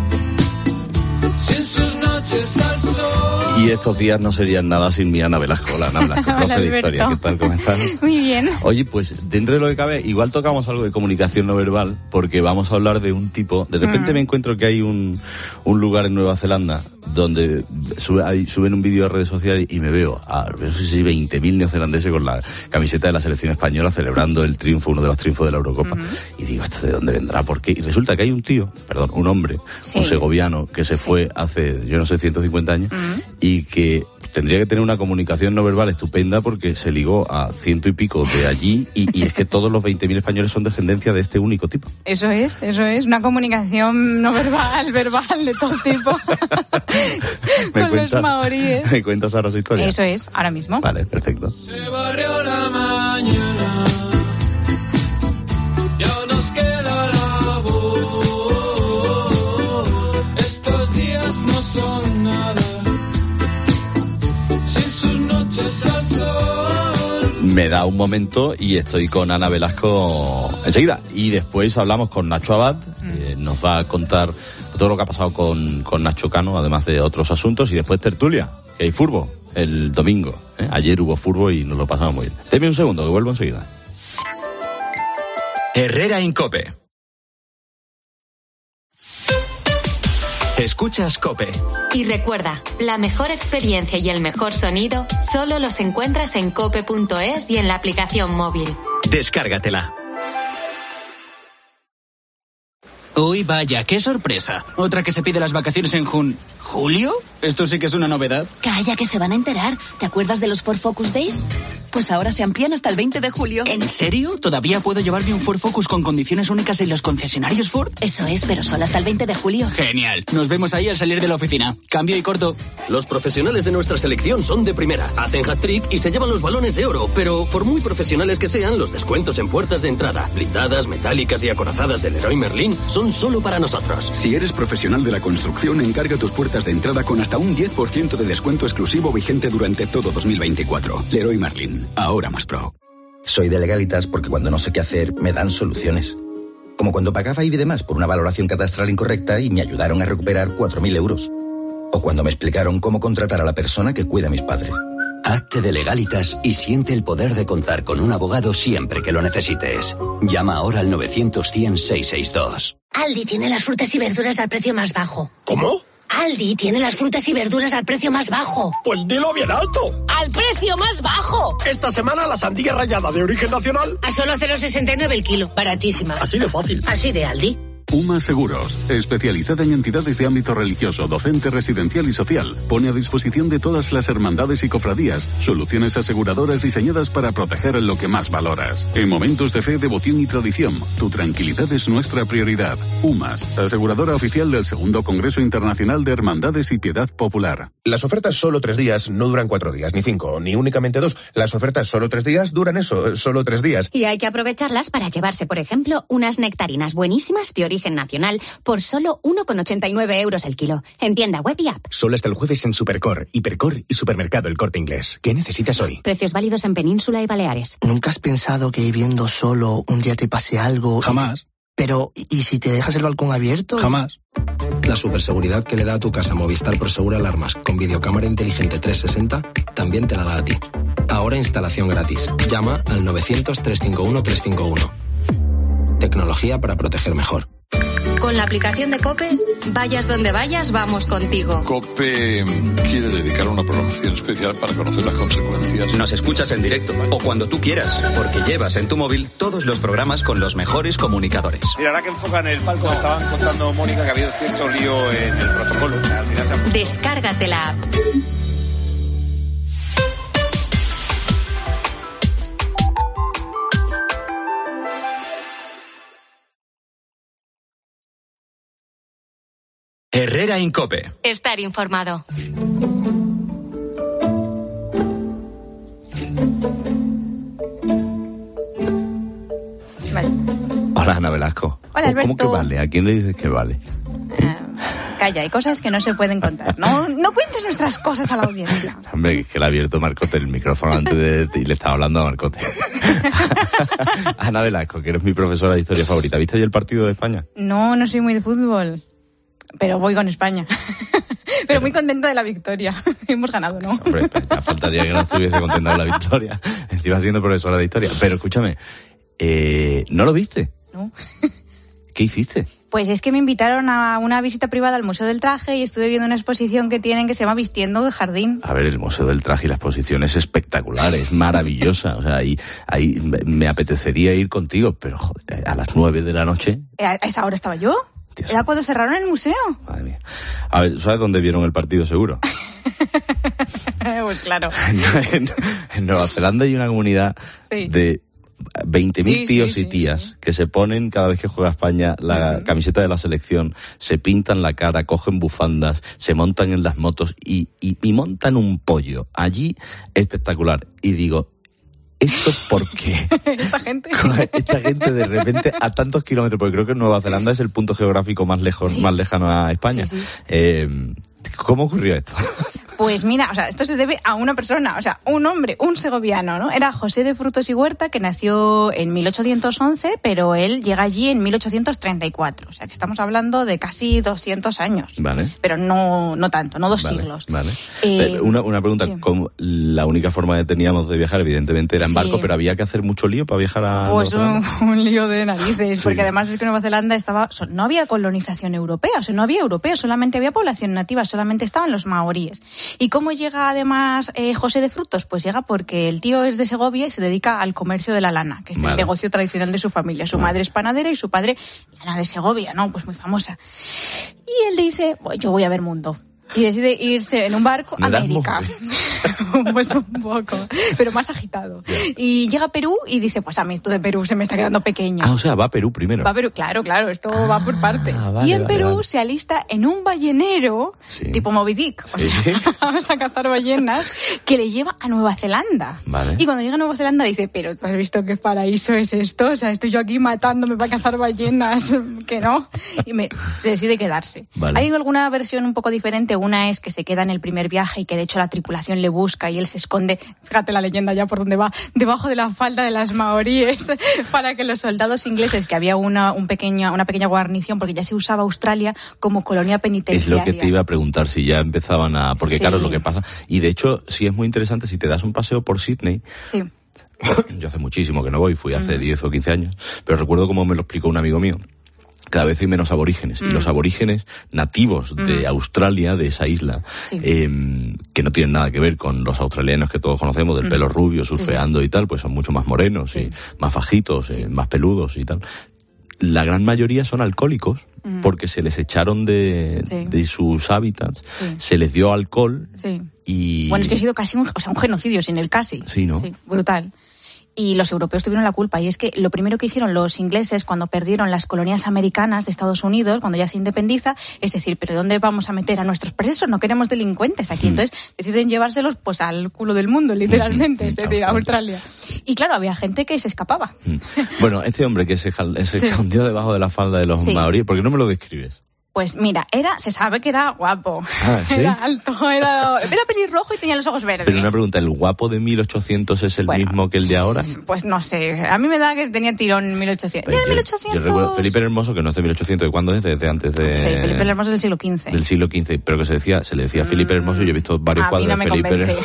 sin sus noches al sol. Y estos días no serían nada sin mi Ana Velasco. Hola, Ana Velasco, profe de historia. ¿Qué tal? ¿Cómo estás? Muy bien. Oye, pues dentro de lo que cabe, igual tocamos algo de comunicación no verbal, porque vamos a hablar de un tipo... De repente me encuentro que hay un lugar en Nueva Zelanda donde suben un vídeo a redes sociales y me veo a, no sé si 20.000 neozelandeses con la camiseta de la selección española celebrando el triunfo, uno de los triunfos de la Eurocopa. Y digo, ¿esto de dónde vendrá? ¿Por qué? Y resulta que hay un hombre, un segoviano, que se fue hace, yo no sé, 150 años, y que tendría que tener una comunicación no verbal estupenda porque se ligó a 100 y pico de allí y es que todos los 20.000 españoles son descendencia de este único tipo. Eso es, una comunicación no verbal de todo tipo. Con los maoríes. ¿Me cuentas ahora su historia? Eso es, ahora mismo. Vale, perfecto. Se barrió la mañana y aún nos queda la voz. Estos días no son nada sin sus noches al sol. Me da un momento y estoy con Ana Velasco enseguida. Y después hablamos con Nacho Abad, nos va a contar todo lo que ha pasado con Nacho Cano, además de otros asuntos. Y después tertulia, que hay furbo. el domingo. Ayer hubo fútbol y nos lo pasamos muy bien. Deme un segundo, que vuelvo enseguida. Herrera Incope. Escuchas COPE. Y recuerda, la mejor experiencia y el mejor sonido solo los encuentras en cope.es y en la aplicación móvil. Descárgatela. Uy, vaya, qué sorpresa. Otra que se pide las vacaciones en ¿Julio? Esto sí que es una novedad. Calla, que se van a enterar. ¿Te acuerdas de los Ford Focus Days? Pues ahora se amplían hasta el 20 de julio. ¿En serio? ¿Todavía puedo llevarme un Ford Focus con condiciones únicas en los concesionarios Ford? Eso es, pero solo hasta el 20 de julio. Genial. Nos vemos ahí al salir de la oficina. Cambio y corto. Los profesionales de nuestra selección son de primera. Hacen hat-trick y se llevan los balones de oro. Pero por muy profesionales que sean, los descuentos en puertas de entrada, blindadas, metálicas y acorazadas del Leroy Merlin son solo para nosotros. Si eres profesional de la construcción, encarga tus puertas de entrada con hasta un 10% de descuento exclusivo vigente durante todo 2024. Leroy Merlin, ahora más pro. Soy de Legalitas porque cuando no sé qué hacer, me dan soluciones. Como cuando pagaba IBI de más por una valoración catastral incorrecta y me ayudaron a recuperar 4.000 euros. O cuando me explicaron cómo contratar a la persona que cuida a mis padres. Hazte de Legalitas y siente el poder de contar con un abogado siempre que lo necesites. Llama ahora al 900-100-662. Aldi tiene las frutas y verduras al precio más bajo. ¿Cómo? Aldi tiene las frutas y verduras al precio más bajo. Pues dilo bien alto. ¡Al precio más bajo! Esta semana la sandía rallada de origen nacional a solo 0,69 el kilo. Baratísima. Así de fácil. Así de Aldi. UMAS Seguros, especializada en entidades de ámbito religioso, docente, residencial y social, pone a disposición de todas las hermandades y cofradías soluciones aseguradoras diseñadas para proteger lo que más valoras. En momentos de fe, devoción y tradición, tu tranquilidad es nuestra prioridad. UMAS, aseguradora oficial del Segundo Congreso Internacional de Hermandades y Piedad Popular. Las ofertas solo 3 días no duran 4 días, ni 5, ni únicamente 2. Las ofertas solo 3 días duran eso, solo 3 días. Y hay que aprovecharlas para llevarse, por ejemplo, unas nectarinas buenísimas de origen nacional por solo 1,89 euros el kilo. En tienda web y app. Solo hasta el jueves en Supercor, Hipercor y Supermercado El Corte Inglés. ¿Qué necesitas hoy? Precios válidos en Península y Baleares. ¿Nunca has pensado que viviendo solo un día te pase algo? Jamás. Pero, ¿y si te dejas el balcón abierto? Jamás. La superseguridad que le da a tu casa Movistar Prosegur Alarmas con videocámara inteligente 360 también te la da a ti. Ahora instalación gratis. Llama al 900-351-351. Tecnología para proteger mejor. Con la aplicación de COPE, vayas donde vayas, vamos contigo. COPE quiere dedicar una programación especial para conocer las consecuencias. Nos escuchas en directo o cuando tú quieras, porque llevas en tu móvil todos los programas con los mejores comunicadores. Mira, ahora que enfocan el palco, me estaban contando, Mónica, que ha habido cierto lío en el protocolo. Al final Descárgate la app. Herrera Incope. Estar informado. Vale. Hola, Ana Velasco. Hola, Alberto. ¿Cómo que vale? ¿A quién le dices que vale? Calla, hay cosas que no se pueden contar. No cuentes nuestras cosas a la audiencia. Hombre, es que le ha abierto Marcote el micrófono antes de y le estaba hablando a Marcote. Ana Velasco, que eres mi profesora de historia favorita. ¿Viste ayer el partido de España? No soy muy de fútbol. Pero voy con España. Pero muy contenta de la victoria. Hemos ganado, ¿no? Hombre, pues ya faltaría que no estuviese contenta de la victoria. Encima siendo profesora de historia. Pero escúchame, ¿no lo viste? No. ¿Qué hiciste? Pues es que me invitaron a una visita privada al Museo del Traje y estuve viendo una exposición que tienen que se llama Vistiendo el Jardín. A ver, el Museo del Traje y la exposición es espectacular, es maravillosa. O sea, ahí me apetecería ir contigo, pero joder, a las 9 de la noche. ¿A esa hora estaba yo? Dios. Era cuando cerraron el museo. Madre mía. A ver, ¿sabes dónde vieron el partido seguro? Pues claro. En Nueva Zelanda hay una comunidad de 20.000 tíos y tías que se ponen cada vez que juega España la camiseta de la selección, se pintan la cara, cogen bufandas, se montan en las motos y montan un pollo allí espectacular. Y digo, ¿esto por qué? Esta gente de repente a tantos kilómetros, porque creo que Nueva Zelanda es el punto geográfico más lejano a España. Sí. ¿Cómo ocurrió esto? Pues mira, o sea, esto se debe a una persona, o sea, un hombre, un segoviano, ¿no? Era José de Frutos y Huerta, que nació en 1811, pero él llega allí en 1834. O sea, que estamos hablando de casi 200 años. Vale. Pero no tanto, no 2 siglos. Vale. Una pregunta, sí. La única forma que teníamos de viajar, evidentemente, era en barco, pero había que hacer mucho lío para viajar a Pues Nueva Zelanda. Un lío de narices, porque además es que Nueva Zelanda no había colonización europea, o sea, no había europeos, solamente había población nativa, solamente estaban los maoríes. ¿Y cómo llega además José de Frutos? Pues llega porque el tío es de Segovia y se dedica al comercio de la lana, que es el negocio tradicional de su familia. Su madre es panadera y su padre, lana de Segovia, ¿no? Pues muy famosa. Y él dice, yo voy a ver mundo. Y decide irse en un barco a América. Pues un poco, pero más agitado. Y llega a Perú y dice, pues a mí esto de Perú se me está quedando pequeño. O sea, va a Perú primero. Va a Perú, claro, esto va por partes. Vale, y en Perú se alista en un ballenero, tipo Moby Dick. O sea, vamos a cazar ballenas, que le lleva a Nueva Zelanda. Vale. Y cuando llega a Nueva Zelanda dice, pero ¿tú has visto qué paraíso es esto? O sea, estoy yo aquí matándome para cazar ballenas, que no. Y se decide quedarse. Vale. Hay alguna versión un poco diferente. Una es que se queda en el primer viaje y que de hecho la tripulación le busca y él se esconde, fíjate la leyenda ya por donde va, debajo de la falda de las maoríes, para que los soldados ingleses, que había una pequeña guarnición, porque ya se usaba Australia como colonia penitenciaria. Es lo que te iba a preguntar, si ya empezaban a... Porque claro, es lo que pasa. Y de hecho, sí es muy interesante, si te das un paseo por Sydney... Sí. Yo hace muchísimo que no voy, fui hace 10 o 15 años, pero recuerdo cómo me lo explicó un amigo mío. Cada vez hay menos aborígenes. Y los aborígenes nativos de Australia, de esa isla, que no tienen nada que ver con los australianos que todos conocemos, del pelo rubio, surfeando y tal, pues son mucho más morenos y más fajitos, más peludos y tal. La gran mayoría son alcohólicos porque se les echaron de sus hábitats, se les dio alcohol y... Bueno, es que ha sido casi un genocidio, sin el casi. Sí, ¿no? Sí, brutal. Y los europeos tuvieron la culpa, y es que lo primero que hicieron los ingleses cuando perdieron las colonias americanas de Estados Unidos, cuando ya se independiza, es decir, ¿pero dónde vamos a meter a nuestros presos? No queremos delincuentes aquí. Entonces deciden llevárselos pues al culo del mundo, literalmente, es decir, a Australia. Y claro, había gente que se escapaba. Bueno, este hombre que se escondió debajo de la falda de los maoríes, ¿por qué no me lo describes? Pues mira, se sabe que era guapo. ¿Sí? Era alto, era pelirrojo y tenía los ojos verdes. Pero una pregunta, ¿el guapo de 1800 es el mismo que el de ahora? Pues no sé, a mí me da que tenía tirón en 1800. Pues yo recuerdo Felipe el Hermoso, que no es de 1800, ¿de cuándo es? Desde antes de... Sí, Felipe el Hermoso es del siglo XV. Del siglo XV, pero que se le decía Felipe el Hermoso, y yo he visto varios cuadros de Felipe el Hermoso.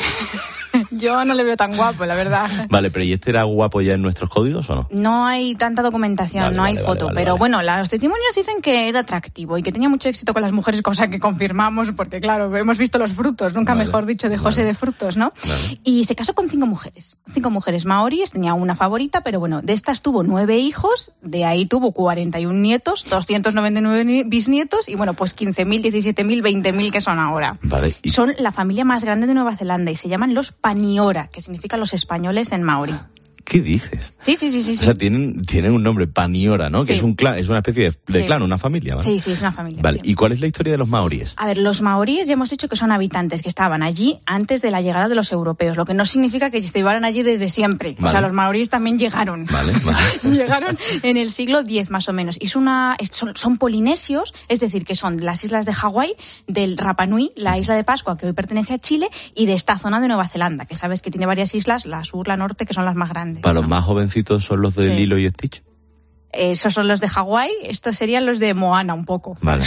Yo no le veo tan guapo, la verdad. Vale, pero ¿y este era guapo ya en nuestros códigos o no? No hay tanta documentación, no hay foto, pero bueno, los testimonios dicen que era atractivo y que tenía mucho éxito con las mujeres, cosa que confirmamos porque, claro, hemos visto los frutos, nunca mejor dicho, de José de Frutos, ¿no? Y se casó con 5 mujeres maoríes, tenía una favorita, pero bueno, de estas tuvo 9 hijos, de ahí tuvo 41 nietos, 299 bisnietos y bueno, pues 15.000, 17.000, 20.000 que son ahora. Vale. Son la familia más grande de Nueva Zelanda y se llaman los Paniora, que significa los españoles en maorí. ¿Qué dices? Sí. O sea, tienen un nombre, Paniora, ¿no? Que es un clan, es una especie de clan, una familia, ¿vale? Sí, es una familia. Vale, ¿y cuál es la historia de los maoríes? A ver, los maoríes ya hemos dicho que son habitantes que estaban allí antes de la llegada de los europeos, lo que no significa que estuvieran allí desde siempre. Vale. O sea, los maoríes también llegaron. Vale. Llegaron en el siglo X más o menos. Y son polinesios, es decir, que son de las islas de Hawái, del Rapa Nui, la isla de Pascua, que hoy pertenece a Chile, y de esta zona de Nueva Zelanda, que sabes que tiene varias islas, la sur, la norte, que son las más grandes. Para los más jovencitos son los de Lilo y Stitch. Esos son los de Hawái, estos serían los de Moana un poco. Vale.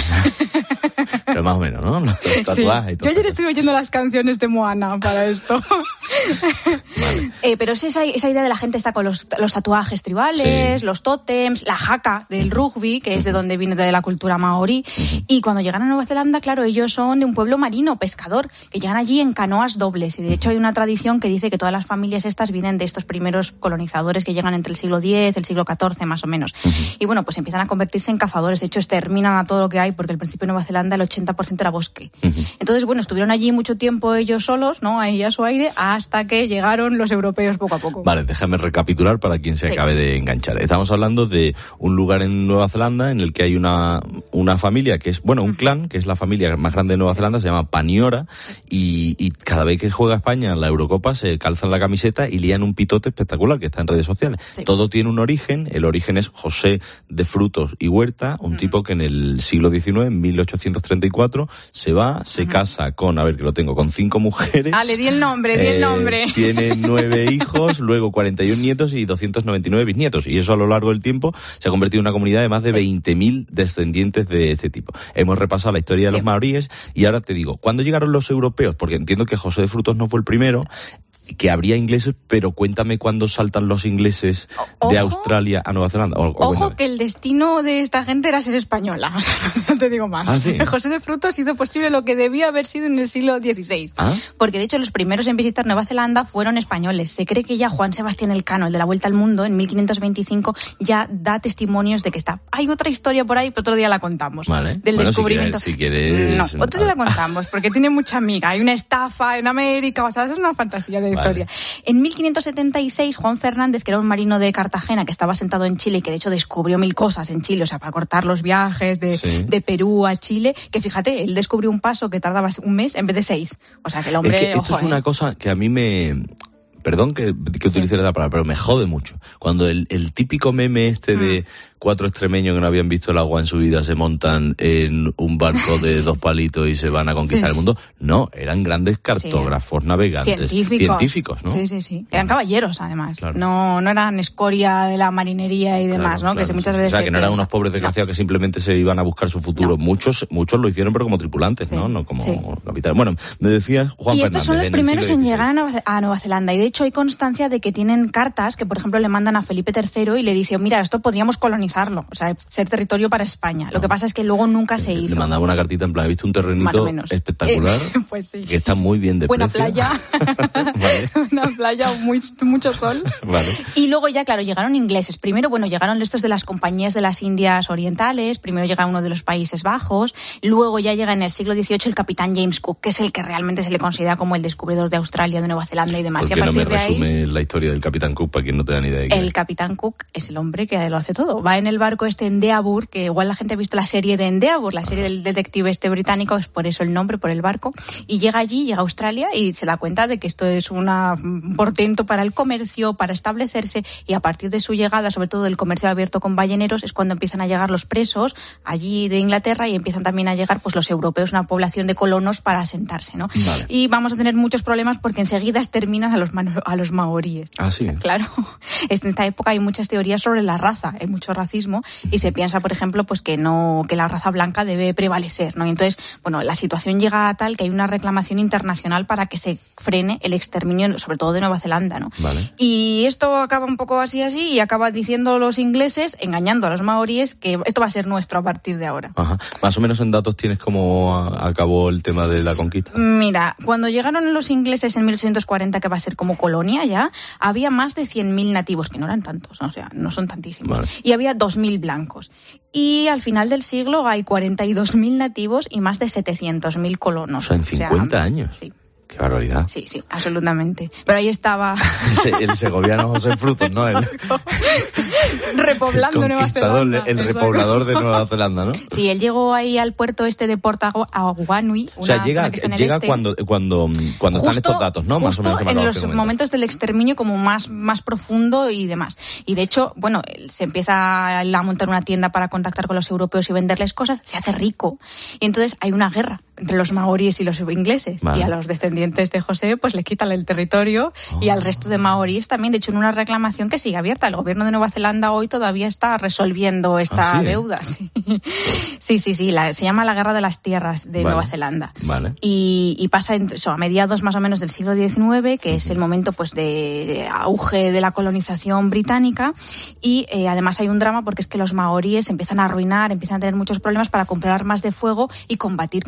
Pero más o menos, ¿no? Los tatuajes y todo. Yo ayer estuve oyendo las canciones de Moana para esto. Vale. Pero es esa idea de la gente está con los tatuajes tribales, los tótems, la haka del rugby, que es de donde viene de la cultura maorí. Y cuando llegan a Nueva Zelanda, claro, ellos son de un pueblo marino, pescador, que llegan allí en canoas dobles. Y de hecho hay una tradición que dice que todas las familias estas vienen de estos primeros colonizadores que llegan entre el siglo X, el siglo XIV más o menos. Y bueno, pues empiezan a convertirse en cazadores. De hecho, exterminan a todo lo que hay, porque al principio en Nueva Zelanda el 80% era bosque. Entonces, bueno, estuvieron allí mucho tiempo ellos solos, ¿no? Ahí a su aire, hasta que llegaron los europeos poco a poco. Vale, déjame recapitular para quien se acabe de enganchar. Estamos hablando de un lugar en Nueva Zelanda en el que hay una familia que es, un clan, que es la familia más grande de Nueva Zelanda, se llama Paniora, y cada vez que juega España en la Eurocopa se calzan la camiseta y lían un pitote espectacular que está en redes sociales. Sí. Todo tiene un origen, el origen es José de Frutos y Huerta, un tipo que en el siglo XIX, en 1834, se casa con 5 mujeres. Le di el nombre. Tiene 9 hijos, luego 41 nietos y 299 bisnietos. Y eso a lo largo del tiempo se ha convertido en una comunidad de más de 20.000 descendientes de este tipo. Hemos repasado la historia de los maoríes y ahora te digo, ¿cuándo llegaron los europeos? Porque entiendo que José de Frutos no fue el primero, que habría ingleses, pero cuéntame cuándo saltan los ingleses de Australia a Nueva Zelanda. Ojo que el destino de esta gente era ser española, o sea, no te digo más. ¿Sí? José de Frutos hizo posible lo que debía haber sido en el siglo XVI. Porque de hecho los primeros en visitar Nueva Zelanda fueron españoles. Se cree que ya Juan Sebastián Elcano, el de la Vuelta al Mundo, en 1525, ya da testimonios de que está. Hay otra historia por ahí, pero otro día la contamos. Vale. Del descubrimiento. Si quieres... No, otro día la contamos, porque tiene mucha amiga. Hay una estafa en América, o sea, es una fantasía de historia. En 1576, Juan Fernández, que era un marino de Cartagena que estaba sentado en Chile y que de hecho descubrió 1000 cosas en Chile, o sea, para cortar los viajes de Perú a Chile, que fíjate, él descubrió un paso que tardaba un mes en vez de 6. O sea, que el hombre... Es que esto es una cosa que a mí me... Perdón que utilice la palabra, pero me jode mucho. Cuando el típico meme de 4 extremeños que no habían visto el agua en su vida se montan en un barco de 2 palitos y se van a conquistar el mundo. No, eran grandes cartógrafos, navegantes, científicos, ¿no? Sí. Eran caballeros, además. Claro. No eran escoria de la marinería y demás, ¿no? Claro, que muchas veces... O sea, que no eran unos pobres desgraciados que simplemente se iban a buscar su futuro. No. Muchos lo hicieron, pero como tripulantes, ¿no? No como capitanes. Bueno, me decías Juan Fernández. Y estos son los primeros en llegar a Nueva Zelanda. Y de hecho hay constancia de que tienen cartas que, por ejemplo, le mandan a Felipe III y le dicen, mira, esto podríamos colonizarlo, o sea, ser territorio para España. Lo que pasa es que luego nunca se hizo. Le mandaba una cartita en plan, he visto un terrenito espectacular, pues sí, que está muy bien de buena precio. Playa. Vale. Una playa, mucho sol. Vale. Y luego ya, claro, llegaron ingleses. Primero, llegaron estos de las compañías de las Indias Orientales, primero llega uno de los Países Bajos, luego ya llega en el siglo XVIII el capitán James Cook, que es el que realmente se le considera como el descubridor de Australia, de Nueva Zelanda y demás. ¿Por qué no me resume la historia del capitán Cook para quien no te da ni idea de qué El capitán Cook es el hombre que lo hace todo. Va en el barco Endeavour, que igual la gente ha visto la serie de Endeavour, la serie del detective británico, es por eso el nombre, por el barco, y llega a Australia y se da cuenta de que esto es un portento para el comercio, para establecerse, y a partir de su llegada, sobre todo del comercio abierto con balleneros, es cuando empiezan a llegar los presos allí de Inglaterra y empiezan también a llegar pues los europeos, una población de colonos para asentarse, ¿no? Vale. Y vamos a tener muchos problemas porque enseguida exterminan a los maoríes. Ah, sí. Claro. En esta época hay muchas teorías sobre la raza, hay mucho racismo y se piensa, por ejemplo, pues que la raza blanca debe prevalecer, ¿no? Y entonces, la situación llega a tal que hay una reclamación internacional para que se frene el exterminio, sobre todo de Nueva Zelanda, ¿no? Vale. Y esto acaba un poco así y acaba diciendo los ingleses, engañando a los maoríes, que esto va a ser nuestro a partir de ahora. Ajá. Más o menos en datos tienes cómo acabó el tema de la conquista. Mira, cuando llegaron los ingleses en 1840, que va a ser como colonia ya, había más de 100.000 nativos, que no eran tantos, ¿no? O sea, no son tantísimos. Vale. Y había 2.000 blancos. Y al final del siglo hay 42.000 nativos y más de 700.000 colonos. O sea, en 50 años. Sí. Qué barbaridad. Sí, absolutamente. Pero ahí estaba... el segoviano José Frutos, ¿no? Repoblando Nueva Zelanda. El repoblador de Nueva Zelanda, ¿no? Sí, él llegó ahí al puerto de Port Aguanui. O sea, llega cuando están estos datos, ¿no? Más o menos. En los momentos del exterminio como más profundo y demás. Y de hecho, se empieza a montar una tienda para contactar con los europeos y venderles cosas, se hace rico. Y entonces hay una guerra entre los maoríes y los ingleses. Vale. Y a los descendientes de José pues le quitan el territorio y al resto de maoríes también. De hecho, en una reclamación que sigue abierta. El gobierno de Nueva Zelanda hoy todavía está resolviendo esta deuda. Sí. Sí. Se llama la Guerra de las Tierras de Nueva Zelanda. Vale. Y pasa a mediados más o menos del siglo XIX, que es el momento pues de auge de la colonización británica. Y además hay un drama porque es que los maoríes empiezan a arruinar, empiezan a tener muchos problemas para comprar armas de fuego y combatir contra los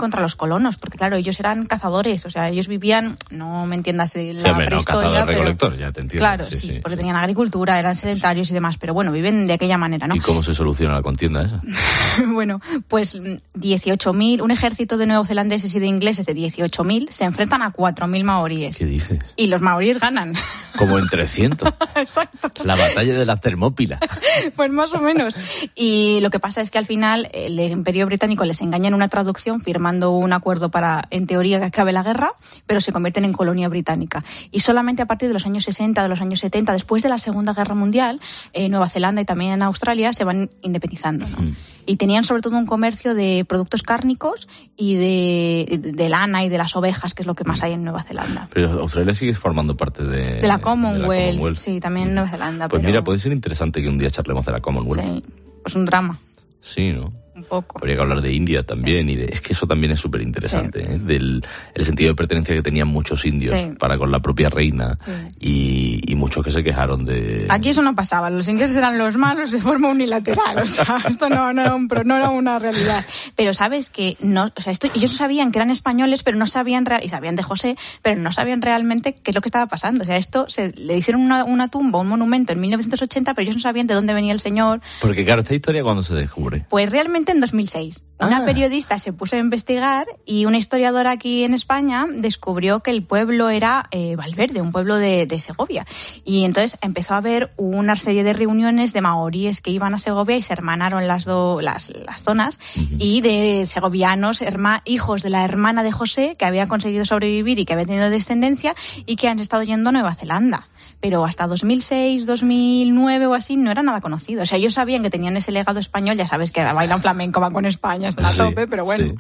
colonos, porque claro, ellos eran cazadores, o sea, ellos vivían, no me entiendas de la prehistoria, cazador, recolector, ya te entiendo. Claro, sí, porque tenían agricultura, eran sedentarios y demás, pero bueno, viven de aquella manera, ¿no? ¿Y cómo se soluciona la contienda esa? Bueno, pues 18.000, un ejército de neozelandeses y de ingleses de 18.000 se enfrentan a 4.000 maoríes. ¿Qué dices? Y los maoríes ganan. Como en 300. Exacto. La batalla de las Termópilas. Pues más o menos. Y lo que pasa es que al final el Imperio Británico les engaña en una traducción firmando un acuerdo para, en teoría, que acabe la guerra, pero se convierten en colonia británica. Y solamente a partir de los años 60, de los años 70, después de la Segunda Guerra Mundial, Nueva Zelanda y también Australia se van independizando, ¿no? Y tenían sobre todo un comercio de productos cárnicos y de lana y de las ovejas, que es lo que más hay en Nueva Zelanda. Pero Australia sigue formando parte de la Commonwealth. Sí, también Nueva Zelanda. Pues pero... mira, puede ser interesante que un día charlemos de la Commonwealth. Sí, pues un drama. Sí, ¿no? Un poco. Habría que hablar de India también, sí. Es que eso también es súper interesante, sí. Del el sentido de pertenencia que tenían muchos indios, sí, para con la propia reina, sí, y muchos que se quejaron de... Aquí eso no pasaba, los ingleses eran los malos de forma unilateral, o sea, esto no era una realidad. Pero sabes que no, o sea, ellos sabían que eran españoles, pero no sabían, y sabían de José, pero no sabían realmente qué es lo que estaba pasando. O sea, le hicieron una tumba, un monumento en 1980, pero ellos no sabían de dónde venía el señor. Porque claro, esta historia, ¿cuándo se descubre? Pues realmente en 2006. Una periodista se puso a investigar y una historiadora aquí en España descubrió que el pueblo era Valverde, un pueblo de Segovia. Y entonces empezó a haber una serie de reuniones de maoríes que iban a Segovia y se hermanaron las zonas, y de segovianos, hijos de la hermana de José, que había conseguido sobrevivir y que había tenido descendencia y que han estado yendo a Nueva Zelanda. Pero hasta 2006, 2009 o así no era nada conocido. O sea, ellos sabían que tenían ese legado español, ya sabes que bailan flamenco, van con España, están a tope, pero bueno.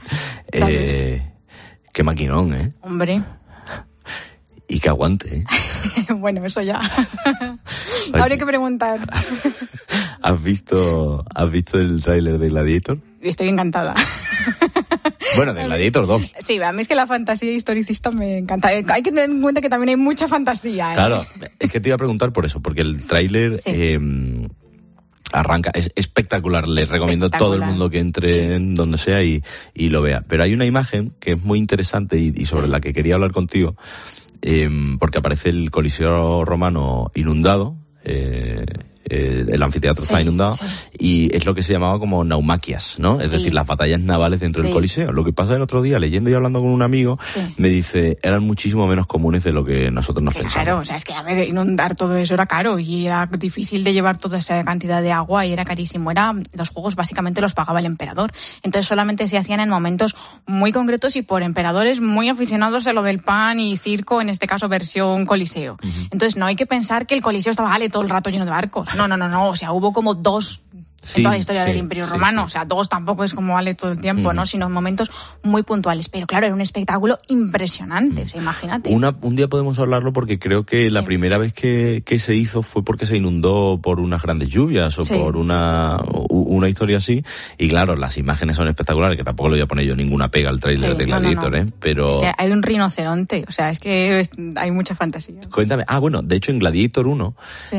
Sí. Qué maquinón, ¿eh? Hombre. Y que aguante, ¿eh? Bueno, eso ya. Habría que preguntar. ¿Has visto el tráiler de Gladiator? Estoy encantada. Bueno, de Gladiator 2. Sí, a mí es que la fantasía historicista me encanta. Hay que tener en cuenta que también hay mucha fantasía, ¿eh? Claro, es que te iba a preguntar por eso, porque el tráiler arranca, es espectacular. Les recomiendo a todo el mundo que entre en donde sea y lo vea. Pero hay una imagen que es muy interesante y sobre la que quería hablar contigo, porque aparece el Coliseo romano inundado. El anfiteatro está inundado, y es lo que se llamaba como naumaquias, ¿no? Es decir, las batallas navales dentro del Coliseo. Lo que pasa el otro día, leyendo y hablando con un amigo, me dice, eran muchísimo menos comunes de lo que nosotros nos pensamos. Claro, o sea, es que, a ver, inundar todo eso era caro y era difícil de llevar toda esa cantidad de agua y era carísimo. Los juegos básicamente los pagaba el emperador. Entonces solamente se hacían en momentos muy concretos y por emperadores muy aficionados a lo del pan y circo, en este caso versión Coliseo. Entonces no hay que pensar que el Coliseo estaba todo el rato lleno de barcos. No, o sea, hubo como 2 en toda la historia del Imperio Romano. O sea, 2 tampoco es como vale todo el tiempo, ¿no? Sino en momentos muy puntuales. Pero claro, era un espectáculo impresionante, o sea, imagínate. Un día podemos hablarlo porque creo que la primera vez que se hizo fue porque se inundó por unas grandes lluvias o por una historia así. Y claro, las imágenes son espectaculares, que tampoco le voy a poner yo ninguna pega al tráiler de Gladiator, ¿eh? Pero... Es que hay un rinoceronte, o sea, es que hay mucha fantasía. Cuéntame. Bueno, de hecho en Gladiator 1...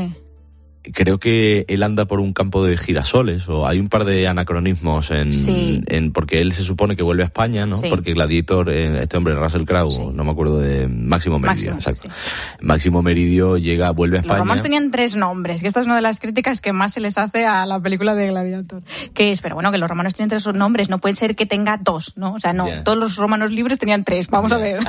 creo que él anda por un campo de girasoles, o hay un par de anacronismos porque él se supone que vuelve a España, ¿no? Porque Gladiator, este hombre Russell Crowe, no me acuerdo de Máximo Meridio, exacto. Máximo Meridio vuelve a España. Los romanos tenían 3 nombres, que esta es una de las críticas que más se les hace a la película de Gladiator. Pero bueno, que los romanos tienen 3 nombres, no puede ser que tenga 2, ¿no? O sea, no, todos los romanos libres tenían 3, vamos a ver.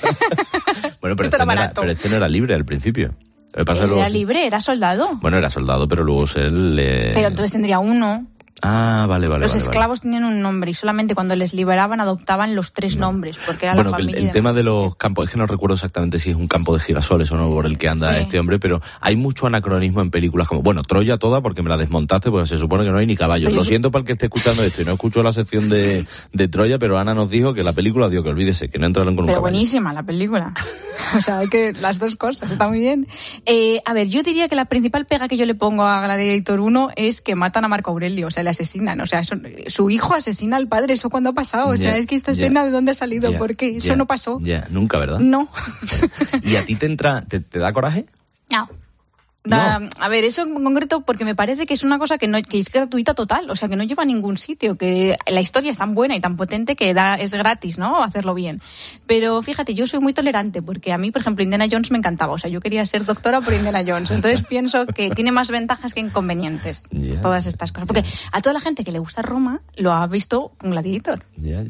Bueno, pero este no era libre al principio. Era libre, era soldado. Bueno, era soldado, pero luego Pero entonces tendría 1. Vale. Los esclavos tenían un nombre y solamente cuando les liberaban adoptaban los 3 nombres, porque era la familia. El tema de los campos, es que no recuerdo exactamente si es un campo de girasoles o no por el que anda este hombre, pero hay mucho anacronismo en películas como, Troya toda, porque me la desmontaste, porque se supone que no hay ni caballos. Lo siento para el que esté escuchando esto y no escuchó la sección de Troya, pero Ana nos dijo que la película dio que olvídese, que no entraron con un caballo. Pero buenísima la película. O sea, hay que las 2 cosas, está muy bien. A ver, yo diría que la principal pega que yo le pongo a Gladiator 1 es que matan a Marco Aurelio, o sea, le asesinan, o sea, su hijo asesina al padre, ¿eso cuándo ha pasado? O sea, es que esta escena, ¿de dónde ha salido? Porque eso no pasó. Nunca, ¿verdad? No. ¿Y a ti te da coraje? No. A ver, eso en concreto porque me parece que es una cosa que es gratuita total, o sea, que no lleva a ningún sitio, que la historia es tan buena y tan potente que es gratis, ¿no? Hacerlo bien. Pero fíjate, yo soy muy tolerante porque a mí, por ejemplo, Indiana Jones me encantaba, o sea, yo quería ser doctora por Indiana Jones, entonces pienso que tiene más ventajas que inconvenientes, todas estas cosas. Porque a toda la gente que le gusta Roma lo ha visto con Gladiator.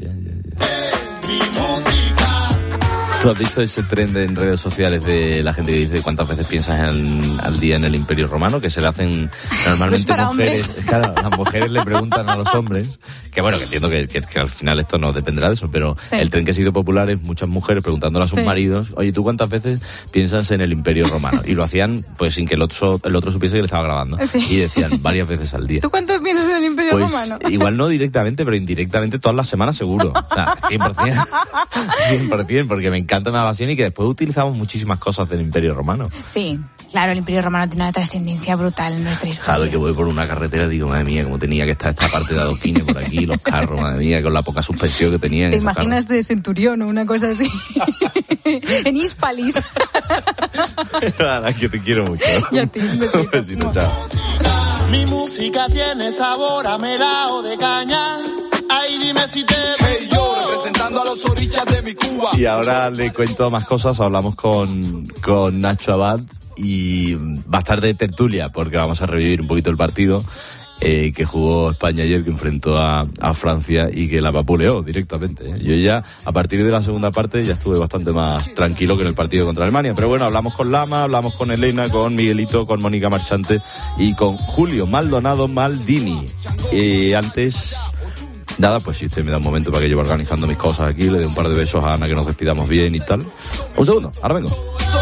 ¿Tú has visto ese trend en redes sociales de la gente que dice cuántas veces piensas al día en el Imperio Romano? Que se le hacen normalmente mujeres. Hombres. Claro, las mujeres le preguntan a los hombres, que bueno, que entiendo que al final esto no dependerá de eso, pero el trend que ha sido popular es muchas mujeres preguntándole a sus maridos, oye, ¿tú cuántas veces piensas en el Imperio Romano? Y lo hacían pues sin que el otro supiese que le estaba grabando. Sí. Y decían varias veces al día. ¿Tú cuánto piensas en el Imperio Romano? Igual no directamente, pero indirectamente todas las semanas seguro. O sea, 100%. 100%, porque me encanta, me apasiona y que después utilizamos muchísimas cosas del Imperio Romano. Sí, claro, el Imperio Romano tiene una trascendencia brutal en nuestra historia. Cada vez que voy por una carretera digo, madre mía, cómo tenía que estar esta parte de adoquines por aquí, los carros, madre mía, con la poca suspensión que tenían. ¿Te imaginas de Centurión o una cosa así? En Hispalis. Ahora que te quiero mucho. Ya te un besito, chao. Mi música tiene sabor a melao de caña. Ay, dime si te hey, yo, representando a los orichas de mi Cuba. Y ahora le cuento más cosas. Hablamos con Nacho Abad y va a estar de tertulia porque vamos a revivir un poquito el partido que jugó España ayer, que enfrentó a Francia y que la vapuleó directamente. Yo ya, a partir de la segunda parte, ya estuve bastante más tranquilo que en el partido contra Alemania. Pero bueno, hablamos con Lama, hablamos con Elena, con Miguelito, con Mónica Marchante y con Julio Maldonado Maldini. Antes... Nada, pues si usted me da un momento para que yo vaya organizando mis cosas aquí, le dé un par de besos a Ana, que nos despidamos bien y tal. Un segundo, ahora vengo.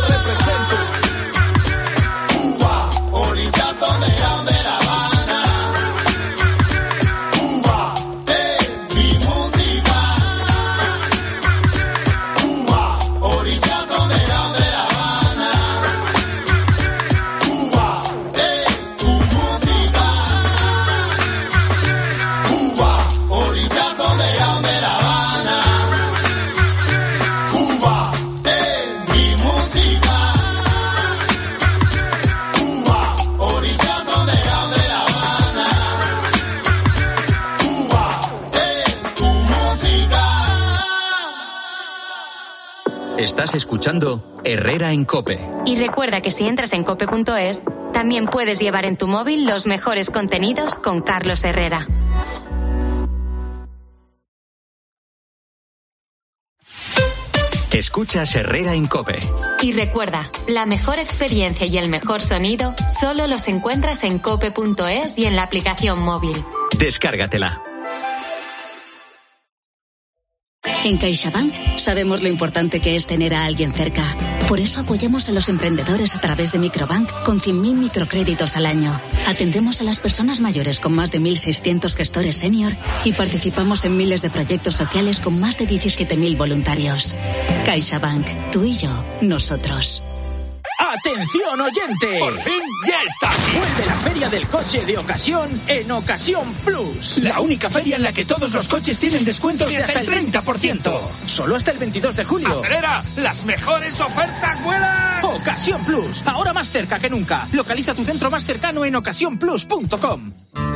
Estás escuchando Herrera en COPE. Y recuerda que si entras en cope.es, también puedes llevar en tu móvil los mejores contenidos con Carlos Herrera. Escuchas Herrera en COPE. Y recuerda, la mejor experiencia y el mejor sonido solo los encuentras en cope.es y en la aplicación móvil. Descárgatela. En CaixaBank sabemos lo importante que es tener a alguien cerca. Por eso apoyamos a los emprendedores a través de Microbank con 100.000 microcréditos al año. Atendemos a las personas mayores con más de 1.600 gestores senior y participamos en miles de proyectos sociales con más de 17.000 voluntarios. CaixaBank, tú y yo, nosotros. ¡Atención, oyente! ¡Por fin ya está! Vuelve la Feria del Coche de Ocasión en Ocasión Plus. La única feria en la que todos los coches tienen descuentos de hasta el 30%. Solo hasta el 22 de julio. ¡Acelera! ¡Las mejores ofertas vuelan! Ocasión Plus, ahora más cerca que nunca. Localiza tu centro más cercano en ocasiónplus.com.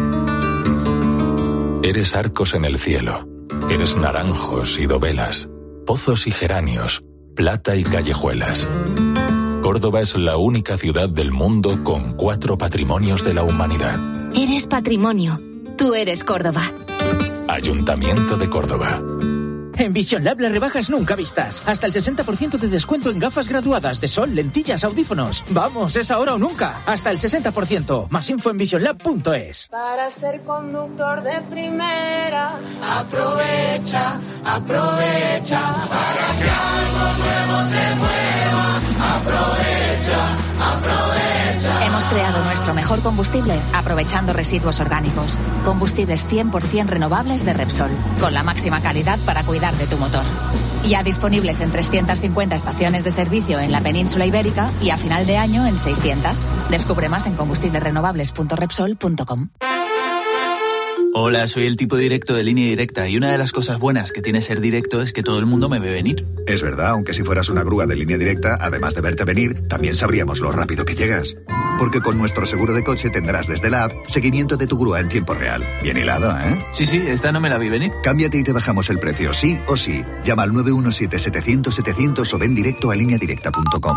Eres arcos en el cielo. Eres naranjos y dovelas. Pozos y geranios. Plata y callejuelas. Córdoba es la única ciudad del mundo con 4 patrimonios de la humanidad. Eres patrimonio. Tú eres Córdoba. Ayuntamiento de Córdoba. En Vision Lab las rebajas nunca vistas. Hasta el 60% de descuento en gafas graduadas de sol, lentillas, audífonos. Vamos, es ahora o nunca. Hasta el 60%. Más info en visionlab.es. Para ser conductor de primera, aprovecha, aprovecha. Para que algo nuevo te mueva, aprovecha, aprovecha. Hemos creado nuestro mejor combustible aprovechando residuos orgánicos. Combustibles 100% renovables de Repsol, con la máxima calidad para cuidar de tu motor. Ya disponibles en 350 estaciones de servicio en la península ibérica y a final de año en 600. Descubre más en combustiblesrenovables.repsol.com. Hola, soy el tipo directo de Línea Directa y una de las cosas buenas que tiene ser directo es que todo el mundo me ve venir. Es verdad, aunque si fueras una grúa de Línea Directa, además de verte venir, también sabríamos lo rápido que llegas. Porque con nuestro seguro de coche tendrás desde la app seguimiento de tu grúa en tiempo real. Bien hilado, ¿eh? Sí, esta no me la vi venir. Cámbiate y te bajamos el precio, sí o sí. Llama al 917-700-700 o ven directo a lineadirecta.com.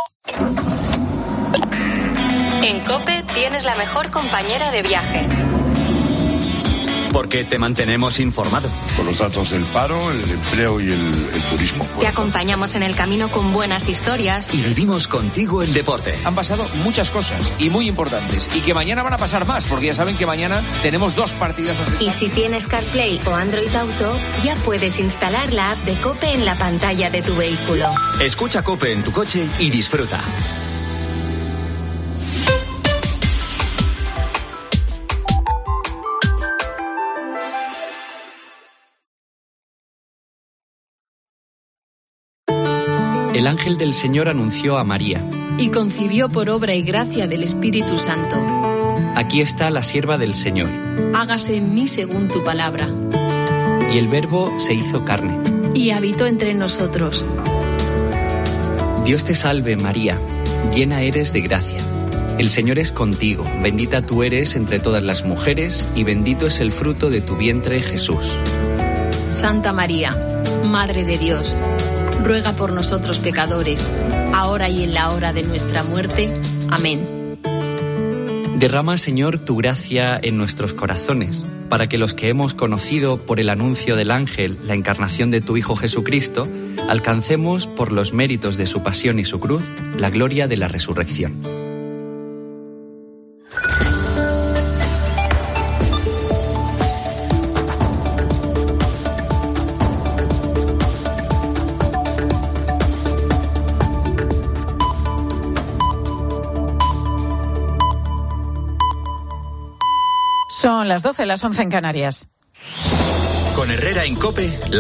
En COPE tienes la mejor compañera de viaje. Porque te mantenemos informado. Con los datos del paro, el empleo y el turismo. Te acompañamos en el camino con buenas historias. Y vivimos contigo el deporte. Han pasado muchas cosas y muy importantes. Y que mañana van a pasar más, porque ya saben que mañana tenemos 2 partidas. Y si tienes CarPlay o Android Auto, ya puedes instalar la app de COPE en la pantalla de tu vehículo. Escucha COPE en tu coche y disfruta. El ángel del Señor anunció a María. Y concibió por obra y gracia del Espíritu Santo. Aquí está la sierva del Señor. Hágase en mí según tu palabra. Y el Verbo se hizo carne. Y habitó entre nosotros. Dios te salve, María, llena eres de gracia. El Señor es contigo, bendita tú eres entre todas las mujeres, y bendito es el fruto de tu vientre, Jesús. Santa María, Madre de Dios, ruega por nosotros pecadores, ahora y en la hora de nuestra muerte. Amén. Derrama, Señor, tu gracia en nuestros corazones, para que los que hemos conocido por el anuncio del ángel la encarnación de tu Hijo Jesucristo, alcancemos, por los méritos de su pasión y su cruz, la gloria de la resurrección. Son las 12, las 11 en Canarias. Con Herrera en COPE.